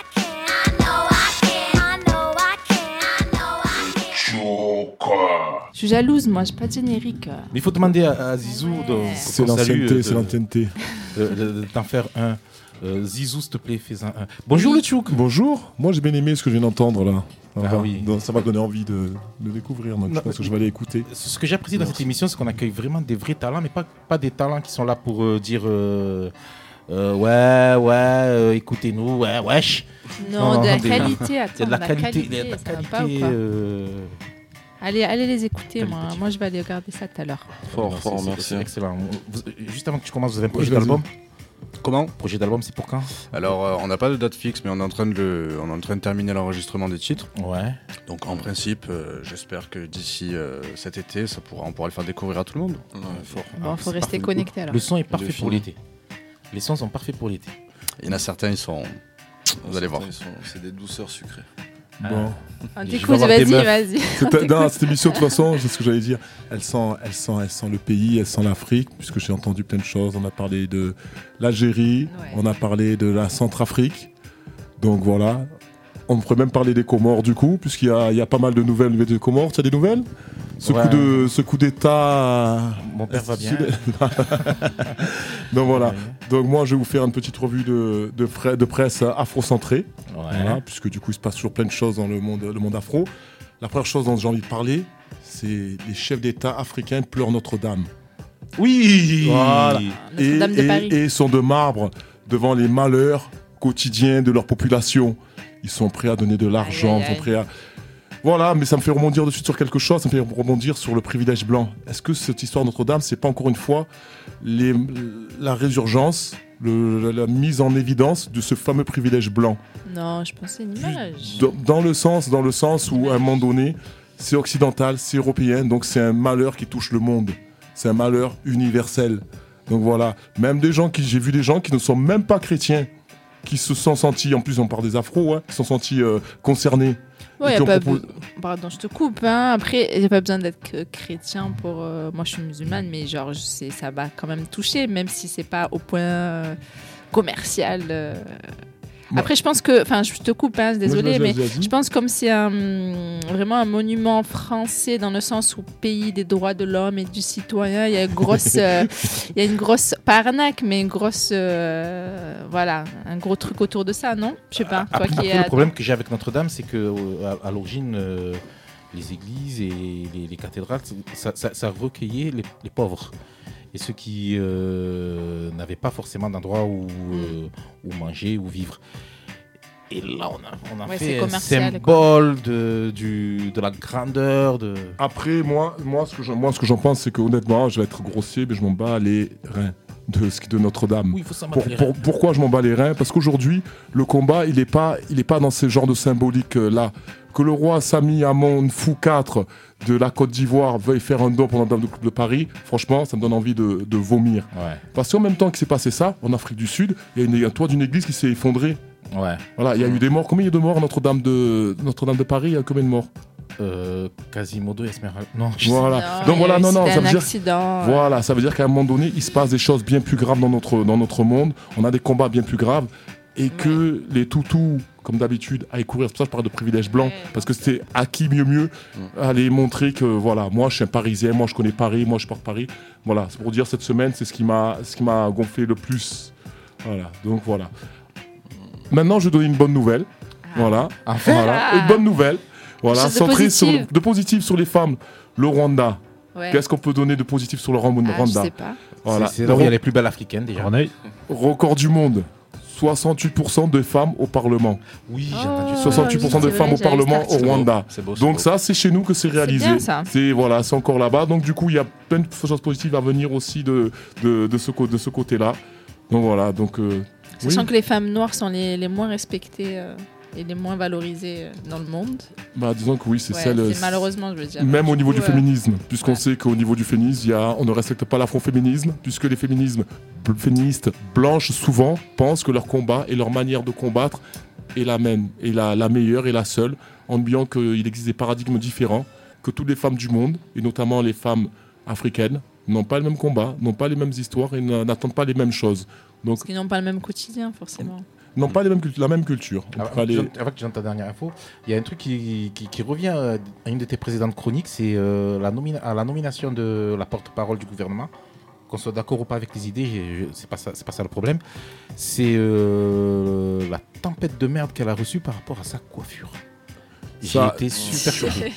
Je suis jalouse, moi, j'ai pas de générique. Mais il faut demander à, à Zizou de. C'est l'ancienneté, c'est l'ancienneté. De, de, de t'en faire un. Euh, Zizou, s'il te plaît, fais un. un. Bonjour oui. Le Tchouk. Bonjour. Moi, j'ai bien aimé ce que je viens d'entendre là. Ah va, oui. donc, ça va donner envie de, de découvrir. Donc, non, je pense que je vais aller écouter. Ce que j'apprécie dans cette émission, c'est qu'on accueille vraiment des vrais talents, mais pas, pas des talents qui sont là pour euh, dire. Euh, euh, ouais, ouais, euh, écoutez-nous, ouais, wesh. Non, de la des- qualité, attends, C'est de la de la qualité, qualité, de la ça va pas ou qualité. quoi euh, Allez, allez les écouter, moi. Moi, je vais aller regarder ça tout à l'heure. Fort, non, fort, c'est- merci. C'est excellent. Vous- juste avant que tu commences, vous avez un projet vas-y. d'album Comment Projet d'album, c'est pour quand Alors, euh, on n'a pas de date fixe, mais on est en train de, le- on est en train de terminer l'enregistrement des titres. Ouais. Donc, en principe, euh, j'espère que d'ici euh, cet été, ça pourra, on pourra le faire découvrir à tout le monde. Ouais, fort. Bon, Ah, faut c'est rester parfait. connecté alors. Le son est parfait De pour fini. l'été. Les sons sont parfaits pour l'été. Il y en a certains, ils sont. Vous allez voir. Ils sont- C'est des douceurs sucrées. Bon. On Je vais t'écoute, avoir des vas-y, meufs. vas-y. Cette- non, cette émission, de toute façon, c'est ce que j'allais dire. Elle sent, elle, sent, elle sent le pays, elle sent l'Afrique, puisque j'ai entendu plein de choses. On a parlé de l'Algérie, Ouais. on a parlé de la Centrafrique. Donc voilà. On pourrait même parler des Comores, du coup, puisqu'il y a, il y a pas mal de nouvelles des Comores. Tu as des nouvelles ce, Ouais. coup de, ce coup d'État. Mon père va bien. Donc voilà. Ouais. Donc moi, je vais vous faire une petite revue de, de, frais- de presse afro-centrée. Ouais. Voilà, puisque du coup, il se passe toujours plein de choses dans le monde, le monde afro. La première chose dont j'ai envie de parler, c'est les chefs d'État africains pleurent Notre-Dame. Oui Voilà. Et, Notre-Dame de et- Paris. et sont de marbre devant les malheurs quotidiens de leur population. Ils sont prêts à donner de l'argent, Aïe, aïe, ils sont prêts à... Voilà, mais ça me fait rebondir de suite sur quelque chose, ça me fait rebondir sur le privilège blanc. Est-ce que cette histoire de Notre-Dame, c'est pas encore une fois les, la résurgence, le- la mise en évidence de ce fameux privilège blanc? Non, je pense que c'est une image. Dans, dans le sens, dans le sens où à un moment donné, c'est occidental, c'est européen, donc c'est un malheur qui touche le monde. C'est un malheur universel. Donc voilà, même des gens qui, j'ai vu des gens qui ne sont même pas chrétiens, qui se sont sentis, en plus on parle des afros, hein, qui se sont sentis euh, concernés. Ouais, Et y qui a ont pas proposé- be- Pardon, je te coupe. Hein. Après, il n'y a pas besoin d'être que chrétien pour. euh, Moi, je suis musulmane, mais genre, je sais, ça va quand même toucher, même si c'est pas au point euh, commercial. euh. Après, je pense que. Enfin, je te coupe, hein, désolé, Vas-y, mais vas-y, vas-y. je pense comme c'est un, vraiment un monument français dans le sens où pays des droits de l'homme et du citoyen, il y a une grosse. euh, Il y a une grosse. Pas arnaque, mais une grosse. euh, Voilà, un gros truc autour de ça, non? Je sais pas. Toi Après, qui après, es. le à- problème que j'ai avec Notre-Dame, c'est que euh, à, à l'origine, euh, les églises et les, les cathédrales, ça, ça, ça recueillait les, les pauvres. Et ceux qui euh, n'avaient pas forcément d'endroit où, euh, où manger, où vivre. Et là, on a, on a Ouais, c'est fait un commercial, symbole de, du, de la grandeur. De... Après, moi, moi, ce que je- moi, ce que j'en pense, c'est que honnêtement, je vais être grossier, mais je m'en bats les reins de, ce qui- de Notre-Dame. Oui, il faut s'en Pour- battre les pour- reins. pourquoi je m'en bats les reins? Parce qu'aujourd'hui, le combat, il n'est pas, il est pas dans ce genre de symbolique-là. Que le roi Sami Hamon Fou quatre de la Côte d'Ivoire veuille faire un don pour la Dame de Coupe de Paris, franchement, ça me donne envie de, de vomir. Ouais. Parce qu'en même temps qu'il s'est passé ça, en Afrique du Sud, il y a une- un toit d'une église qui s'est effondré. Ouais. Voilà, il y a eu des morts. Combien il y a de morts à Notre-Dame de, Notre-Dame de Paris? Il y a combien de morts? Euh, Quasimodo et Esmeralda. Non, je sais Voilà. Non, Donc il y a voilà, eu- non, non, c'était ça un veut dire. accident, ouais. Voilà, ça veut dire qu'à un moment donné, il se passe des choses bien plus graves dans notre, dans notre monde. On a des combats bien plus graves. Et que les toutous, comme d'habitude, aillent courir. C'est pour ça que je parle de privilège blanc. Parce que c'était à qui mieux mieux aller montrer que, voilà, moi je suis un Parisien, moi je connais Paris, moi je porte Paris. Voilà, c'est pour dire cette semaine, c'est ce qui m'a ce qui m'a gonflé le plus. Voilà, donc voilà. Maintenant, je vais donner une bonne nouvelle. Voilà, Enfin. voilà. Une bonne nouvelle. Voilà, Chose de centrée sur positive. de positif sur les femmes. Le Rwanda. Ouais. Qu'est-ce qu'on peut donner de positif sur le Rwanda? Ah, je sais pas. Voilà. C'est c'est là où il y a les plus belles africaines déjà. Record du monde. soixante-huit pour cent de femmes au Parlement. Oui, Oh, j'ai entendu ça. soixante-huit pour cent de c'est femmes vrai, au j'avais Parlement cet au article. Rwanda. C'est beau, c'est Donc beau. ça, c'est chez nous que c'est réalisé. bien, ça. C'est voilà, c'est encore là-bas. Donc du coup, il y a plein de choses positives à venir aussi de de, de ce co- de ce côté-là. Donc voilà, donc euh, Sachant oui. que les femmes noires sont les, les moins respectées euh, et les moins valorisées euh, dans le monde. Bah, disons que oui, c'est Ouais, celle. c'est malheureusement, je veux dire. Même au Du niveau coup, du euh, féminisme, puisqu'on sait qu'au niveau du féminisme, il y a, on ne respecte pas l'afroféminisme, puisque les féminismes bl- féministes blanches souvent pensent que leur combat et leur manière de combattre est la même, est la, la meilleure et la seule, en oubliant qu'il existe des paradigmes différents, que toutes les femmes du monde, et notamment les femmes africaines, n'ont pas le même combat, n'ont pas les mêmes histoires et n'a- n'attendent pas les mêmes choses. Donc, Parce qu'ils n'ont pas le même quotidien, forcément. n'ont pas les mêmes, cult- la même culture. Avant Enfin, que les- je- avant que je donne ta dernière info, il y a un truc qui, qui, qui revient euh, à une de tes précédentes chroniques, c'est euh, la nomina- à la nomination de la porte-parole du gouvernement. Qu'on soit d'accord ou pas avec les idées, j'ai- je- c'est pas ça, c'est pas ça le problème. C'est euh, la tempête de merde qu'elle a reçue par rapport à sa coiffure. J'ai Ça- été super choqué.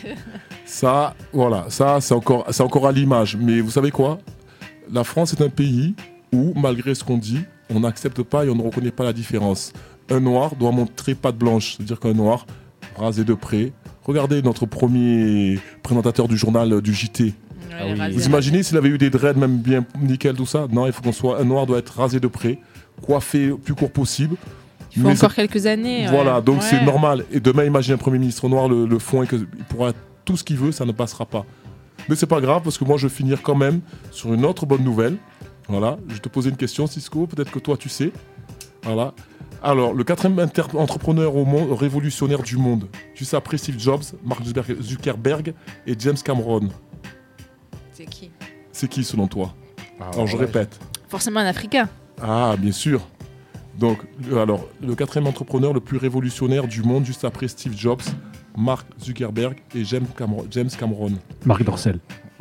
Ça, voilà, ça, c'est encore, c'est encore à l'image. Mais vous savez quoi? La France est un pays où, malgré ce qu'on dit, on n'accepte pas et on ne reconnaît pas la différence. Un noir doit montrer patte blanche, c'est-à-dire qu'un noir rasé de près. Regardez notre premier présentateur du journal du J T. Ah oui. Vous imaginez s'il avait eu des dreads même bien nickel tout ça? Non, il faut qu'on soit un noir doit être rasé de près, coiffé le plus court possible. Il faut Mais encore c'est... quelques années. Voilà, ouais. donc ouais. c'est normal. Et demain, imaginez un premier ministre noir le, le fond et qu'il pourra tout ce qu'il veut, ça ne passera pas. Mais c'est pas grave parce que moi je vais finir quand même sur une autre bonne nouvelle. Voilà, je vais te poser une question, Cisco. Peut-être que toi tu sais. Voilà. Alors, le quatrième inter- entrepreneur au monde, révolutionnaire du monde, juste après Steve Jobs, Mark Zuckerberg et James Cameron. C'est qui? C'est qui selon toi? Ah, Alors, je ouais. répète. Forcément un Africain. Ah, bien sûr. Donc, le- alors, le quatrième entrepreneur le plus révolutionnaire du monde, juste après Steve Jobs, Mark Zuckerberg et James Cameron. James Cameron. Marc Dorcel.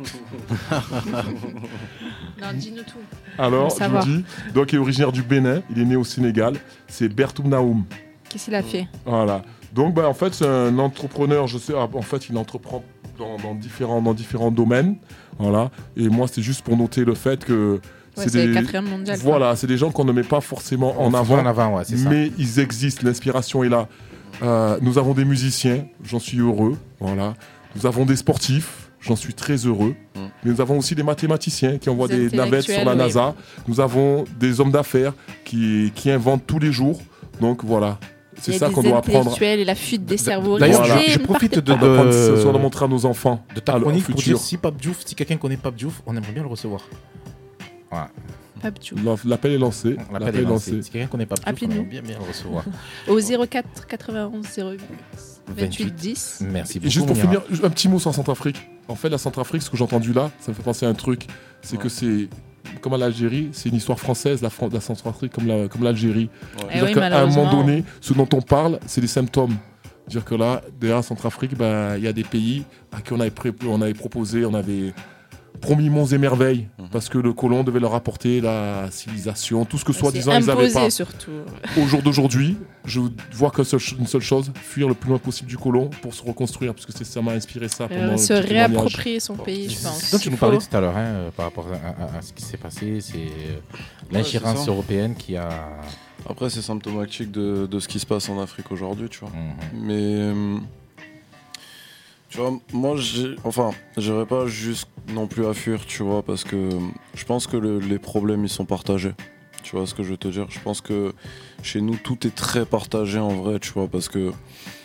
Non, dis-nous tout. Alors, je vous dis, donc il est originaire du Bénin, il est né au Sénégal, c'est Bertoum Naoum. Qu'est-ce qu'il a fait? Voilà. Donc, bah, en fait, c'est un entrepreneur, je sais, en fait, il entreprend dans, dans, différents, dans différents domaines. Voilà. Et moi, c'est juste pour noter le fait que. Ouais, c'est c'est des, le quatrième mondial. Voilà, quoi. C'est des gens qu'on ne met pas forcément en avant, en avant ouais, c'est ça. mais ils existent, l'inspiration est là. Euh, nous avons des musiciens, j'en suis heureux. Voilà. Nous avons des sportifs, j'en suis très heureux. Mm. Mais nous avons aussi des mathématiciens qui envoient des navettes sur la oui. NASA. Nous avons des hommes d'affaires qui, qui inventent tous les jours. Donc voilà. C'est ça qu'on doit apprendre. Et la fuite des cerveaux. D'ailleurs, voilà. je, je profite de, de, de, de, de montrer à nos enfants. De ta chronique pour dire si Pape Diouf, si quelqu'un connaît Pape Diouf, on aimerait bien le recevoir. Voilà. Pape Diouf. L'appel est lancé. L'appel, L'appel est lancé. lancé. Si quelqu'un connaît Pape Diouf, on aimerait bien, bien le recevoir. Au zéro quatre quatre-vingt-onze zéro huit vingt-huit dix. Merci beaucoup. Et juste pour finir, un petit mot sur la Centrafrique. En fait, la Centrafrique, ce que j'ai entendu là, ça me fait penser à un truc. C'est ouais. que c'est. Comme à l'Algérie, c'est une histoire française, la, Fran- la Centrafrique, comme, la, comme l'Algérie. Ouais. Eh oui, qu'à un moment donné, ce dont on parle, c'est des symptômes. C'est-à-dire que là, derrière la Centrafrique, il ben, y a des pays à qui on avait, pré- on avait proposé, on avait promis monts et merveilles, mmh. parce que le colon devait leur apporter la civilisation, tout ce que soi-disant ils n'avaient pas. Surtout. Au jour d'aujourd'hui, je vois qu'une seule, seule chose, fuir le plus loin possible du colon pour se reconstruire, parce que c'est, ça m'a inspiré ça. Euh, se réapproprier son pays, je pense. Donc tu nous parlais tout à l'heure, hein, par rapport à, à, à ce qui s'est passé, c'est l'ingérence ouais, européenne qui a... Après, c'est symptomatique de, de ce qui se passe en Afrique aujourd'hui, tu vois. Mmh. Mais... Euh, tu vois, moi, j'ai, enfin, j'irais pas juste non plus à fuir, tu vois, parce que je pense que le, les problèmes, ils sont partagés. Tu vois ce que je veux te dire? Je pense que chez nous, tout est très partagé en vrai, tu vois, parce que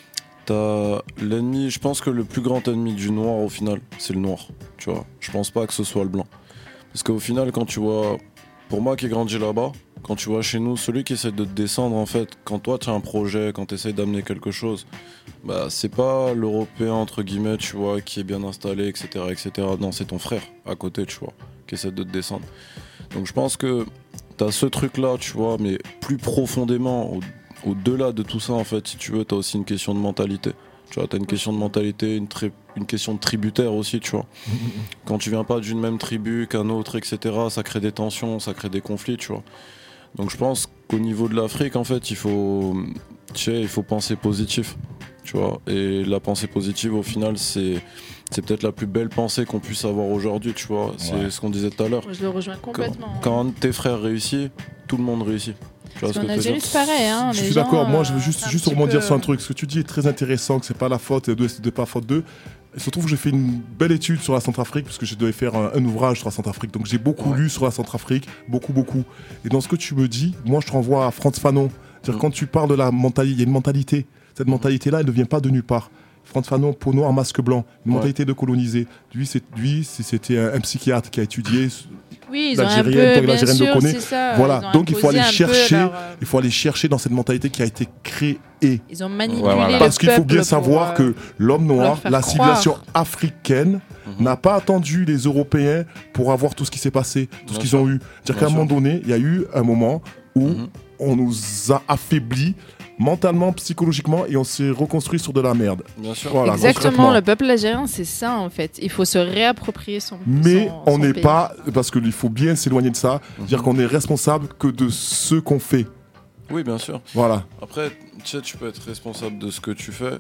t'as l'ennemi, je pense que le plus grand ennemi du noir, au final, c'est le noir, tu vois. Je pense pas que ce soit le blanc. Parce qu'au final, quand tu vois, pour moi qui ai grandi là-bas, quand tu vois chez nous, celui qui essaie de te descendre, en fait, quand toi tu as un projet, quand tu essaies d'amener quelque chose, bah c'est pas l'Européen, entre guillemets, tu vois, qui est bien installé, et cetera, et cetera. Non, c'est ton frère à côté, tu vois, qui essaie de te descendre. Donc je pense que t'as ce truc-là, tu vois, mais plus profondément, au- au-delà de tout ça, en fait, si tu veux, t'as aussi une question de mentalité. Tu vois, t'as une question de mentalité, une, tri- une question de tributaire aussi, tu vois. Quand tu viens pas d'une même tribu qu'un autre, et cetera, ça crée des tensions, ça crée des conflits, tu vois. Donc je pense qu'au niveau de l'Afrique, en fait, il faut, tu sais, il faut penser positif, tu vois. Et la pensée positive, au final, c'est, c'est peut-être la plus belle pensée qu'on puisse avoir aujourd'hui, tu vois. C'est Ouais. ce qu'on disait tout à l'heure. Je le rejoins complètement. Quand, quand un de tes frères réussit, tout le monde réussit. Tu vois Parce ce que qu'en je veux dire? Algérie, c'est pareil. Hein, Je les suis gens, d'accord, moi je euh, veux juste, un juste petit rebondir peu- sur un truc. Ce que tu dis est très intéressant, que c'est pas la faute de, de pas la faute d'eux. Il se trouve que j'ai fait une belle étude sur la Centrafrique, parce que je devais faire un, un ouvrage sur la Centrafrique. Donc j'ai beaucoup Ouais. lu sur la Centrafrique, beaucoup, beaucoup. Et dans ce que tu me dis, moi je te renvoie à Frantz Fanon. C'est-à-dire, Mm. quand tu parles de la mentalité, il y a une mentalité. Cette mentalité-là, elle ne vient pas de nulle part. Frantz Fanon, peau noire, masque blanc, une Ouais. mentalité de coloniser. Lui, c'est, lui c'est- c'était un, un psychiatre qui a étudié Oui, ils ont un l'Algérienne, peu, tant que bien l'Algérienne sûr, le connaît. c'est ça. Voilà, Ils ont donc il faut imposé aller un peu chercher, leur, euh, il faut aller chercher dans cette mentalité qui a été créée. Ils ont manipulé Ouais, voilà. le Parce qu'il faut peuple bien pour, savoir euh, que l'homme leur noir, faire la croire. civilisation africaine, n'a pas attendu les Européens pour avoir tout ce qui s'est passé, tout Bien ce qu'ils sûr. ont eu. C'est-à-dire Bien qu'à un sûr. moment donné, il y a eu un moment où Mhm. on nous a affaiblis mentalement, psychologiquement, et on s'est reconstruit sur de la merde. Bien sûr. Voilà, Exactement, concrètement. le peuple algérien, c'est ça en fait. Il faut se réapproprier son Mais son- on son n'est pays. pas, parce qu'il faut bien s'éloigner de ça, Mhm. dire qu'on est responsable que de ce qu'on fait. Oui, bien sûr. Voilà. Après, tu sais, tu peux être responsable de ce que tu fais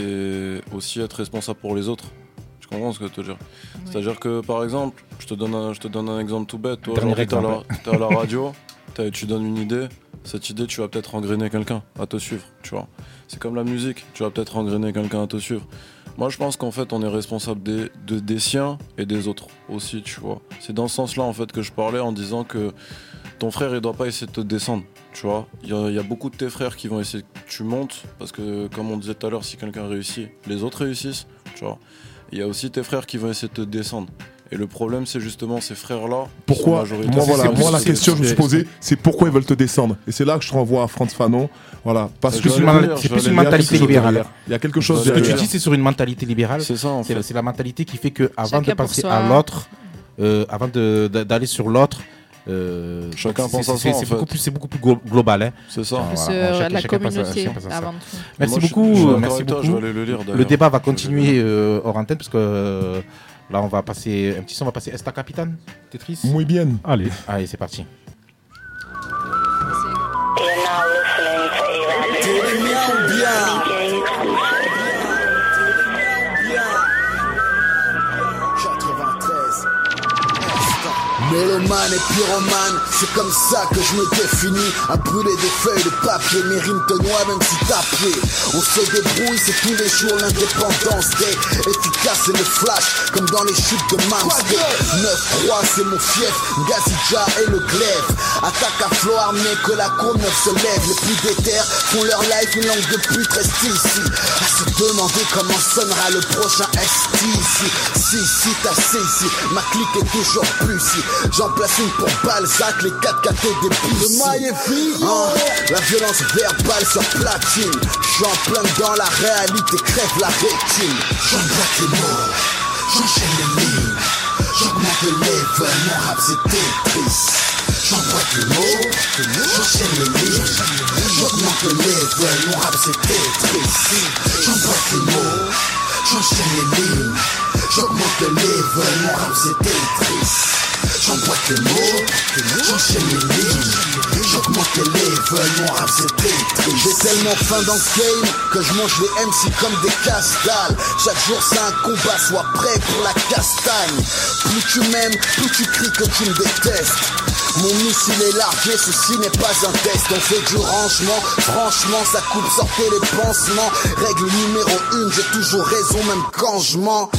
et aussi être responsable pour les autres. Tu comprends ce que je veux te dire? C'est-à-dire que, par exemple, je te donne un, je te donne un exemple tout bête. Toi, Dernier aujourd'hui, t'es à la- exemple. t'es à la radio, t'es tu donnes une idée, cette idée, tu vas peut-être engrainer quelqu'un à te suivre, tu vois. C'est comme la musique, tu vas peut-être engrainer quelqu'un à te suivre. Moi, je pense qu'en fait, on est responsable des, de, des siens et des autres aussi, tu vois. C'est dans ce sens-là, en fait, que je parlais en disant que ton frère, il doit pas essayer de te descendre, tu vois. Il y, y a beaucoup de tes frères qui vont essayer que tu montes, parce que, comme on disait tout à l'heure, si quelqu'un réussit, les autres réussissent, tu vois. Il y a aussi tes frères qui vont essayer de te descendre. Et le problème, c'est justement ces frères-là. Pourquoi Moi, voilà, moi la question que je me suis posée, c'est pourquoi ils veulent te descendre. Et c'est là que je te renvoie à Franz Fanon. Voilà, parce que c'est plus une mentalité libérale. Il y a quelque chose. Ce que tu dis, c'est sur une mentalité libérale. C'est ça. En fait. C'est la mentalité qui fait que avant de passer à l'autre, euh, avant de, de, d'aller sur l'autre. Euh, chacun pense à soi. C'est beaucoup plus, c'est beaucoup plus global. Hein. C'est ça. Voilà, bon, chacun, la chacun communauté à, avant tout. Merci moi, beaucoup. Je, je merci beaucoup. Je vais aller le lire. Le débat va continuer euh, hors antenne parce que. Euh, Là, on va passer un petit son, on va passer Esta Capitane, Tetris. Muy bien. Allez, allez, c'est parti. Mélomane et pyromane, c'est comme ça que je me définis. À brûler des feuilles de papier, mes rimes te noient même si t'as pied. On se débrouille, c'est tous les jours l'indépendance day. Efficace et le flash, comme dans les chutes de Mamsday. neuf trois c'est mon fief, Ngazidja et le glaive. Attaque à Floire, mais que la cour neuf se lève. Les plus déter font leur life, une langue de pute reste ici. À se demander comment sonnera le prochain S T ici. Si, si, t'as saisi, ma clique est toujours plus si. J'en place une pour Balzac, les quatre K T des bis. Le maille est vide, hein, la violence verbale sur platine. J'suis en plein dans la réalité, crève la rétine. J'emboîte les mots, j'enchaîne les lignes. J'augmente le level, mon rap c'est Tetris. J'emboîte les mots, j'enchaîne les lignes. J'augmente le level, mon rap c'est Tetris. J'emboîte les mots, j'enchaîne les lignes. J'augmente le level, mon rap c'est Tetris. J'emboîte les mots, j'enchaîne les lignes. J'augmente les levels, mon rap c'est Tetris. J'ai tellement faim dans ce game que je mange les M C comme des castals. Chaque jour c'est un combat, sois prêt pour la castagne. Plus tu m'aimes, plus tu cries que tu me détestes. Mon missile est largué, ceci n'est pas un test. On fait du rangement, franchement ça coupe, sortez les pansements. Règle numéro une, j'ai toujours raison même quand je mens.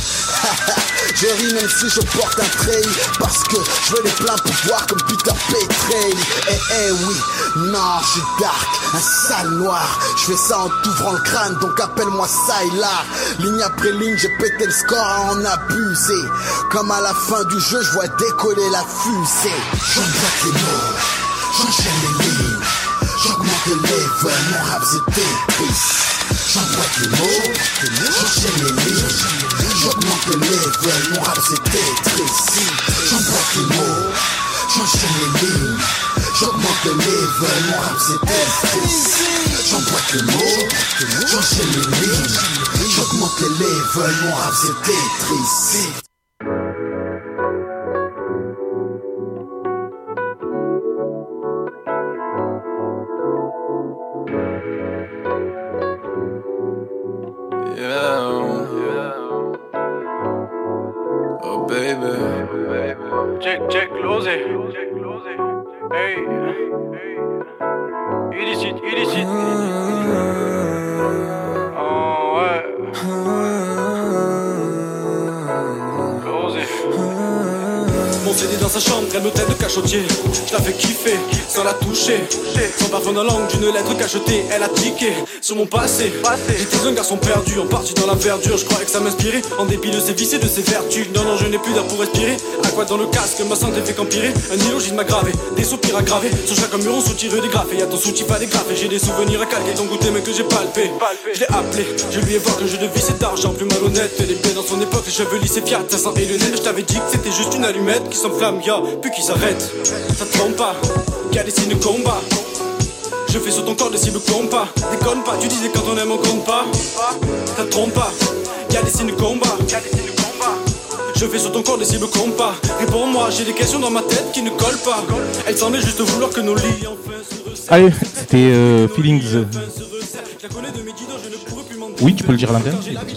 Je ris même si je porte un treillis, parce que je veux les pleins pouvoirs comme Peter Petrelli. Eh eh oui, non je suis dark, un sale noir. Je fais ça en t'ouvrant le crâne, donc appelle-moi Sylar. Ligne après ligne, j'ai pété le score à en abuser. Comme à la fin du jeu, je vois décoller la fusée. J'emboîte les mots, j'enchaîne les lignes. J'augmente le level, mon rap c'est Tetris. J'emboîte les mots, j'enchaîne les lignes. J'augmente le level, mon rap c'est Tetris. J'emboîte les mots, j'enchaîne les lignes. J'augmente le level, mon rap c'est Tetris. J'emboîte les mots, j'enchaîne les lignes. J'augmente le level, mon rap c'est Tetris. Check, check, close it. Hey, illicite, illicite. Oh ouais. Close it. Mon C D dans sa chambre, elle me traite de cachotier. Je la fais kiffer, sans la toucher. Sans parfum dans la langue d'une lettre cachetée. Elle a tiqué sur mon passé. J'étais un garçon perdu, en partie dans la verdure. Je croyais que ça m'inspirait, en dépit de ses vices et de ses vertus. Non, non, je n'ai plus d'air pour respirer. À quoi dans le casque, ma santé fait qu'empirer. Un illogine m'a gravé, des soupirs à graver. Sur chaque mur on soutire des graphes. Et y'a ton soutif à dégrafer. J'ai des souvenirs à calquer, ton goûter mais que j'ai palpé. Je l'ai appelé, je lui ai voir que je devais cet argent plus malhonnête. Elle est bien dans son époque, les cheveux lisses et fiat, ça sent et le nez. Je t'avais dit que c'était juste une allumette qui s'enflamme, ya, puis qui s'arrête. Ça te trompe pas, y'a des signes de combat. Je fais sur ton corps des cibles compas. Déconne pas, tu disais quand on aime on compte pas. Ça te trompe pas, y'a des signes de combat. Je fais sur ton corps des cibles compas. Réponds-moi, j'ai des questions dans ma tête qui ne collent pas. Elle semblait juste vouloir que nos lits enfin se resserrent. Allez, c'était euh, Feelings. Oui, tu peux le dire à l'antenne.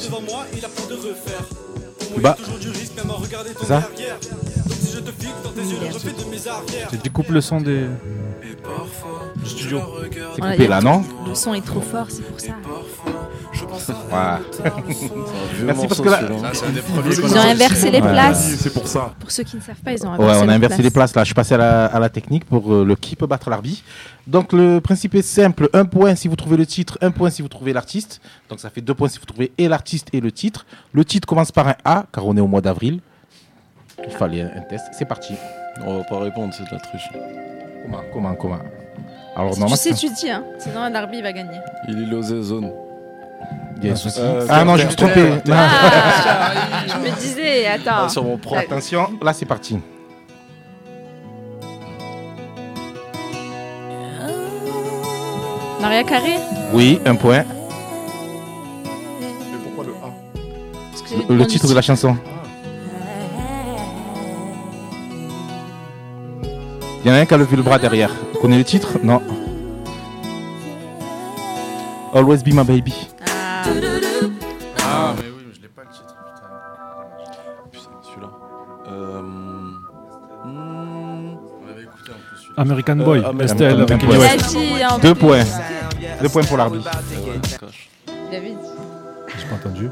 Bah, c'est ça. Tu découpes le son des... Le studio. C'est coupé là, non? Le son est trop fort, c'est pour ça. Voilà. Merci parce que là, ils ont inversé les places. C'est pour ça. Pour ceux qui ne savent pas, ils ont ouais, inversé on a les inversé places. les places là. Je suis passé à la, à la technique pour euh, le qui peut battre l'arbitre. Donc le principe est simple, un point si vous trouvez le titre, un point si vous trouvez l'artiste. Donc ça fait deux points si vous trouvez et l'artiste et le titre. Le titre commence par un A car on est au mois d'avril. Il fallait un, un test. C'est parti. On va pas répondre, c'est de la triche. Comment, comment, comment? Alors Si normalement, tu sais, tu dis, hein. Sinon l'arbitre va gagner. Il est losé zone. Il y a un souci. Euh, ah non, je me suis trompé. Non. Ah, je me disais, attends. Ah, sur mon pro. Attention, là c'est parti. Maria Carré. Oui, un point. Mais pourquoi le A? Parce que j'ai Le, demandé le titre de la chanson. Il y en a un qui a levé le bras derrière. Tu connais le titre? Non. Always Be My Baby. Ah. Ah, mais oui, mais je l'ai pas le titre. Putain, celui-là. Euh... hmm. On avait écouté en plus celui-là. American Euh, Boy, American Estelle Boy. avec Un Kanye point. West. Il a dit, en Deux plus. points. Deux points pour l'arbitre. Ouais, je cache. Il avait dit. J'ai pas entendu.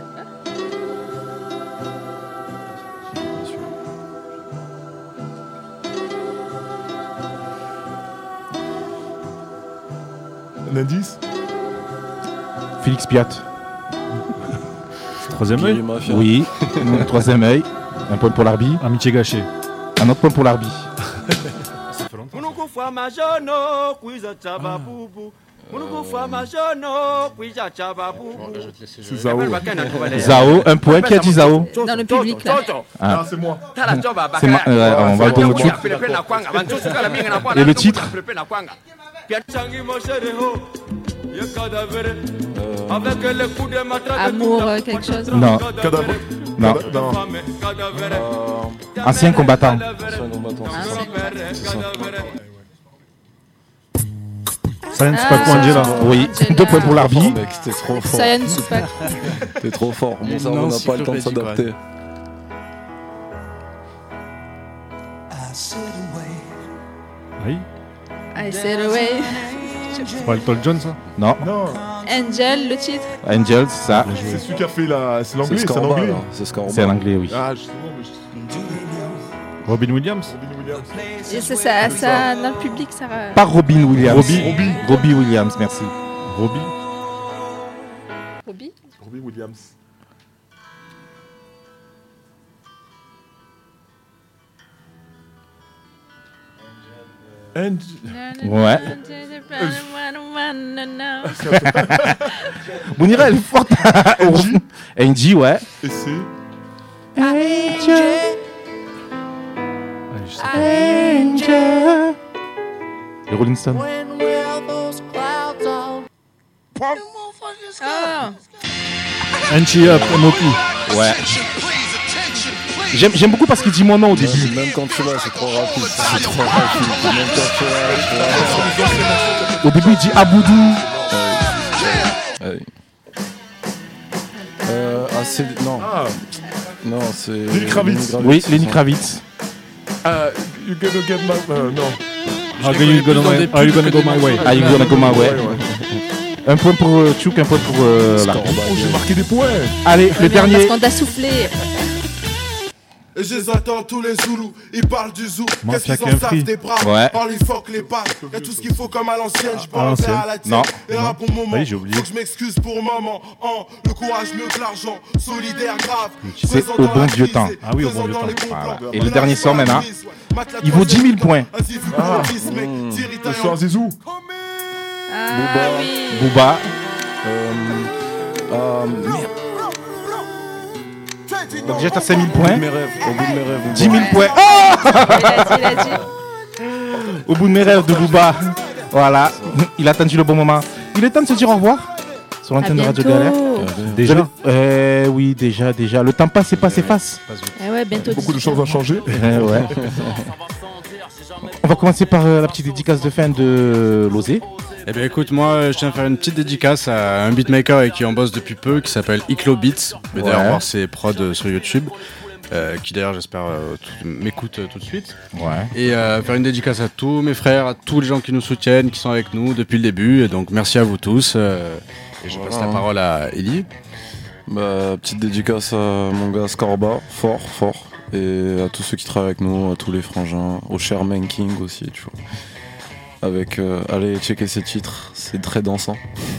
Un indice? Félix Piat. Troisième œil. Guillemot Mafia. Oui. Troisième œil. Un point pour l'arbitre. Amitié gâchée. Un autre point pour l'arbitre. Ça fait longtemps. C'est Zao. Zao, un point. Qui a dit Zao? Dans le public, là. Ah. Ah, c'est moi. C'est ma- ouais, on va le donner au dessus. Et le titre? Amour, euh, quelque chose. Non. Cadavre. Non. Cada- non. Ancien combattant. Ancien combattant, c'est ça. C'est ça. Science Ah, Paco Angela. Oui. Angela. Deux points pour Oh, l'arbitre. mec, c'était trop fort. Sayan Soupak. T'es trop fort. Mon cerveau Non, n'a pas le temps de encyclopédie, s'adapter. Oui. I said away. C'est pas Elton John ça? Non. Non, Angel, le titre. Angel, c'est ça. c'est celui qui a fait la. C'est C'est l'anglais, c'est un Scarba, anglais. là. C'est Scarba. C'est en anglais, oui. Ah, justement, mais je. Robin Williams. Robin Williams. Et ça, ça, ça, dans le public, ça va. Pas Robin Williams. Robbie. Robbie. Robbie Williams, merci. Robbie. Robbie. Robin Williams. And... Ouais. Mounira, elle est forte. Angie. Angie, ouais. Et c'est. Angel. Ah, je sais pas. Angel. Les Rolling Stones. Ah. Anchi Up, M O P. Ouais. J'aime, j'aime beaucoup parce qu'il dit mon nom au début. Même quand tu l'as, c'est trop rapide. C'est trop rapide. Même quand tu l'as, c'est trop rapide. Au début, il dit Aboudou. Ouais. Euh, ah, c'est. Non. Ah, Non, c'est. Lenny Kravitz. Oui, Lenny Kravitz. ah, you gonna get my. Euh, non. Are you gonna, my- are you gonna go my way? Ah, you gonna go my way. Ouais, ouais. Un point pour euh, Tchouk, un point pour euh, la. Oh, j'ai marqué des points. Allez, le Parce dernier. qu'on t'a soufflé. Et je les attends tous les Zoulous, ils parlent du zoo. Qu'est-ce Mafia qu'ils en Country. savent des bras? Ouais. Par les phoques, les balles. Y'a tout ce qu'il faut comme à l'ancienne. Je peux À en faire l'ancienne. à la tienne. Non. Et à bon moment. Oui, j'ai oublié. Faut que je m'excuse pour maman. Oh, le courage mieux que l'argent. Solidaire, grave. C'est Présent au dans bon la vieux crise temps. et Ah oui, au bon présent vieux dans temps. les bons Voilà. plans. Et le dernier sort maintenant. Il vaut dix mille points. Vas-y, fais Ah. ton fils, mec. Tire, il Le taille soir en- Zizou. Ah Booba. oui. Booba. Euh, euh, merde. Donc déjà, t'as cinq mille Au bout points. de mes rêves. Au bout de mes rêves. Booba. dix mille points. Oh Il a dit, il a dit. Au bout de mes rêves de Booba. Voilà. Il a attendu le bon moment. Il est temps de se dire au revoir sur À l'antenne de Radio bientôt. Galère. Déjà. Euh, oui, déjà, déjà. Le temps passe et passe et passe. Eh ouais, bientôt. Beaucoup de dix-huit choses à changer. Euh, ouais. On va commencer par euh, la petite dédicace de fin de Losé. Eh bien écoute, moi je tiens à faire une petite dédicace à un beatmaker avec qui on bosse depuis peu qui s'appelle Iclo Beats. Vous pouvez Ouais. d'ailleurs voir ses prods sur YouTube. euh, qui d'ailleurs j'espère euh, tout, m'écoute euh, tout de suite. Ouais. Et euh, faire une dédicace à tous mes frères, à tous les gens qui nous soutiennent, qui sont avec nous depuis le début. Et donc merci à vous tous. Euh, et je voilà. passe la parole à Eli. Bah, petite dédicace à mon gars Scorba, fort, fort. Et à tous ceux qui travaillent avec nous, à tous les frangins, au cher Man King aussi, tu vois. Avec, euh, allez checker ces titres, c'est très dansant.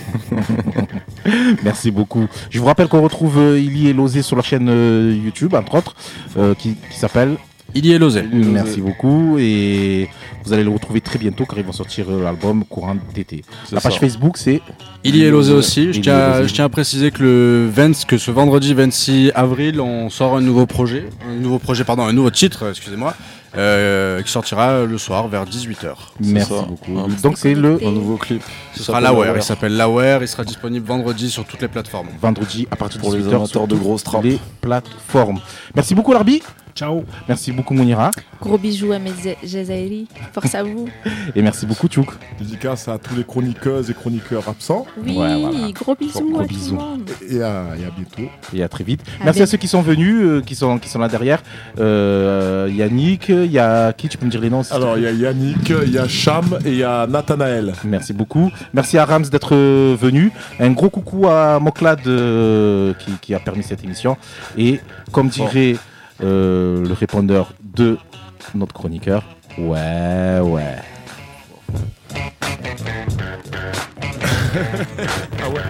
Merci beaucoup. Je vous rappelle qu'on retrouve euh, Ili et Lozé sur leur chaîne euh, YouTube, entre autres, euh, qui, qui s'appelle Ili et Lozé. Merci beaucoup. Et vous allez le retrouver très bientôt car ils vont sortir euh, l'album courant d'été. La page ça. Facebook, c'est Ili et Lozé aussi. Je tiens, je tiens à préciser que le vingt, que ce vendredi vingt-six avril, on sort un nouveau projet, un nouveau projet, pardon, un nouveau titre, excusez-moi. Euh, qui sortira le soir vers dix-huit heures. Merci ça. beaucoup. Un Donc c'est le un nouveau clip. Ce sera Laware. Il s'appelle Laware. Il sera disponible vendredi sur toutes les plateformes. Vendredi à partir de pour les amateurs de grosses trappes. Les plateformes. Merci beaucoup Larbi. Ciao. Merci beaucoup Mounira. Gros bisous à mes Jazaeli. Force à vous. Et merci beaucoup Tchouk. Dédicace à tous les chroniqueuses et chroniqueurs absents. Oui, ouais, voilà. Gros bisous bon, gros à bisous. tout le monde. Et à, et à bientôt. Et à très vite. À merci bien. à ceux qui sont venus, euh, qui, sont, qui sont là derrière. Euh, Yannick, il y a qui, tu peux me dire les noms? Alors il y a Yannick, il y a Cham et il y a Nathanaël. Merci beaucoup. Merci à Rams d'être euh, venu. Un gros coucou à Moklad euh, qui, qui a permis cette émission. Et comme dirait euh, le répondeur de notre chroniqueur, ouais, ouais. Ah ouais.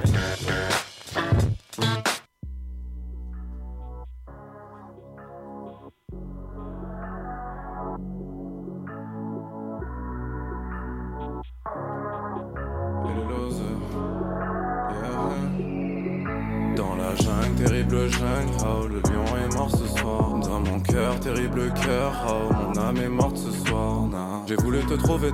Dans la jungle, terrible jungle, oh, le lion est mort ce soir. Dans mon cœur, terrible cœur, oh, mon âme est morte ce soir. Nah. J'ai voulu te trouver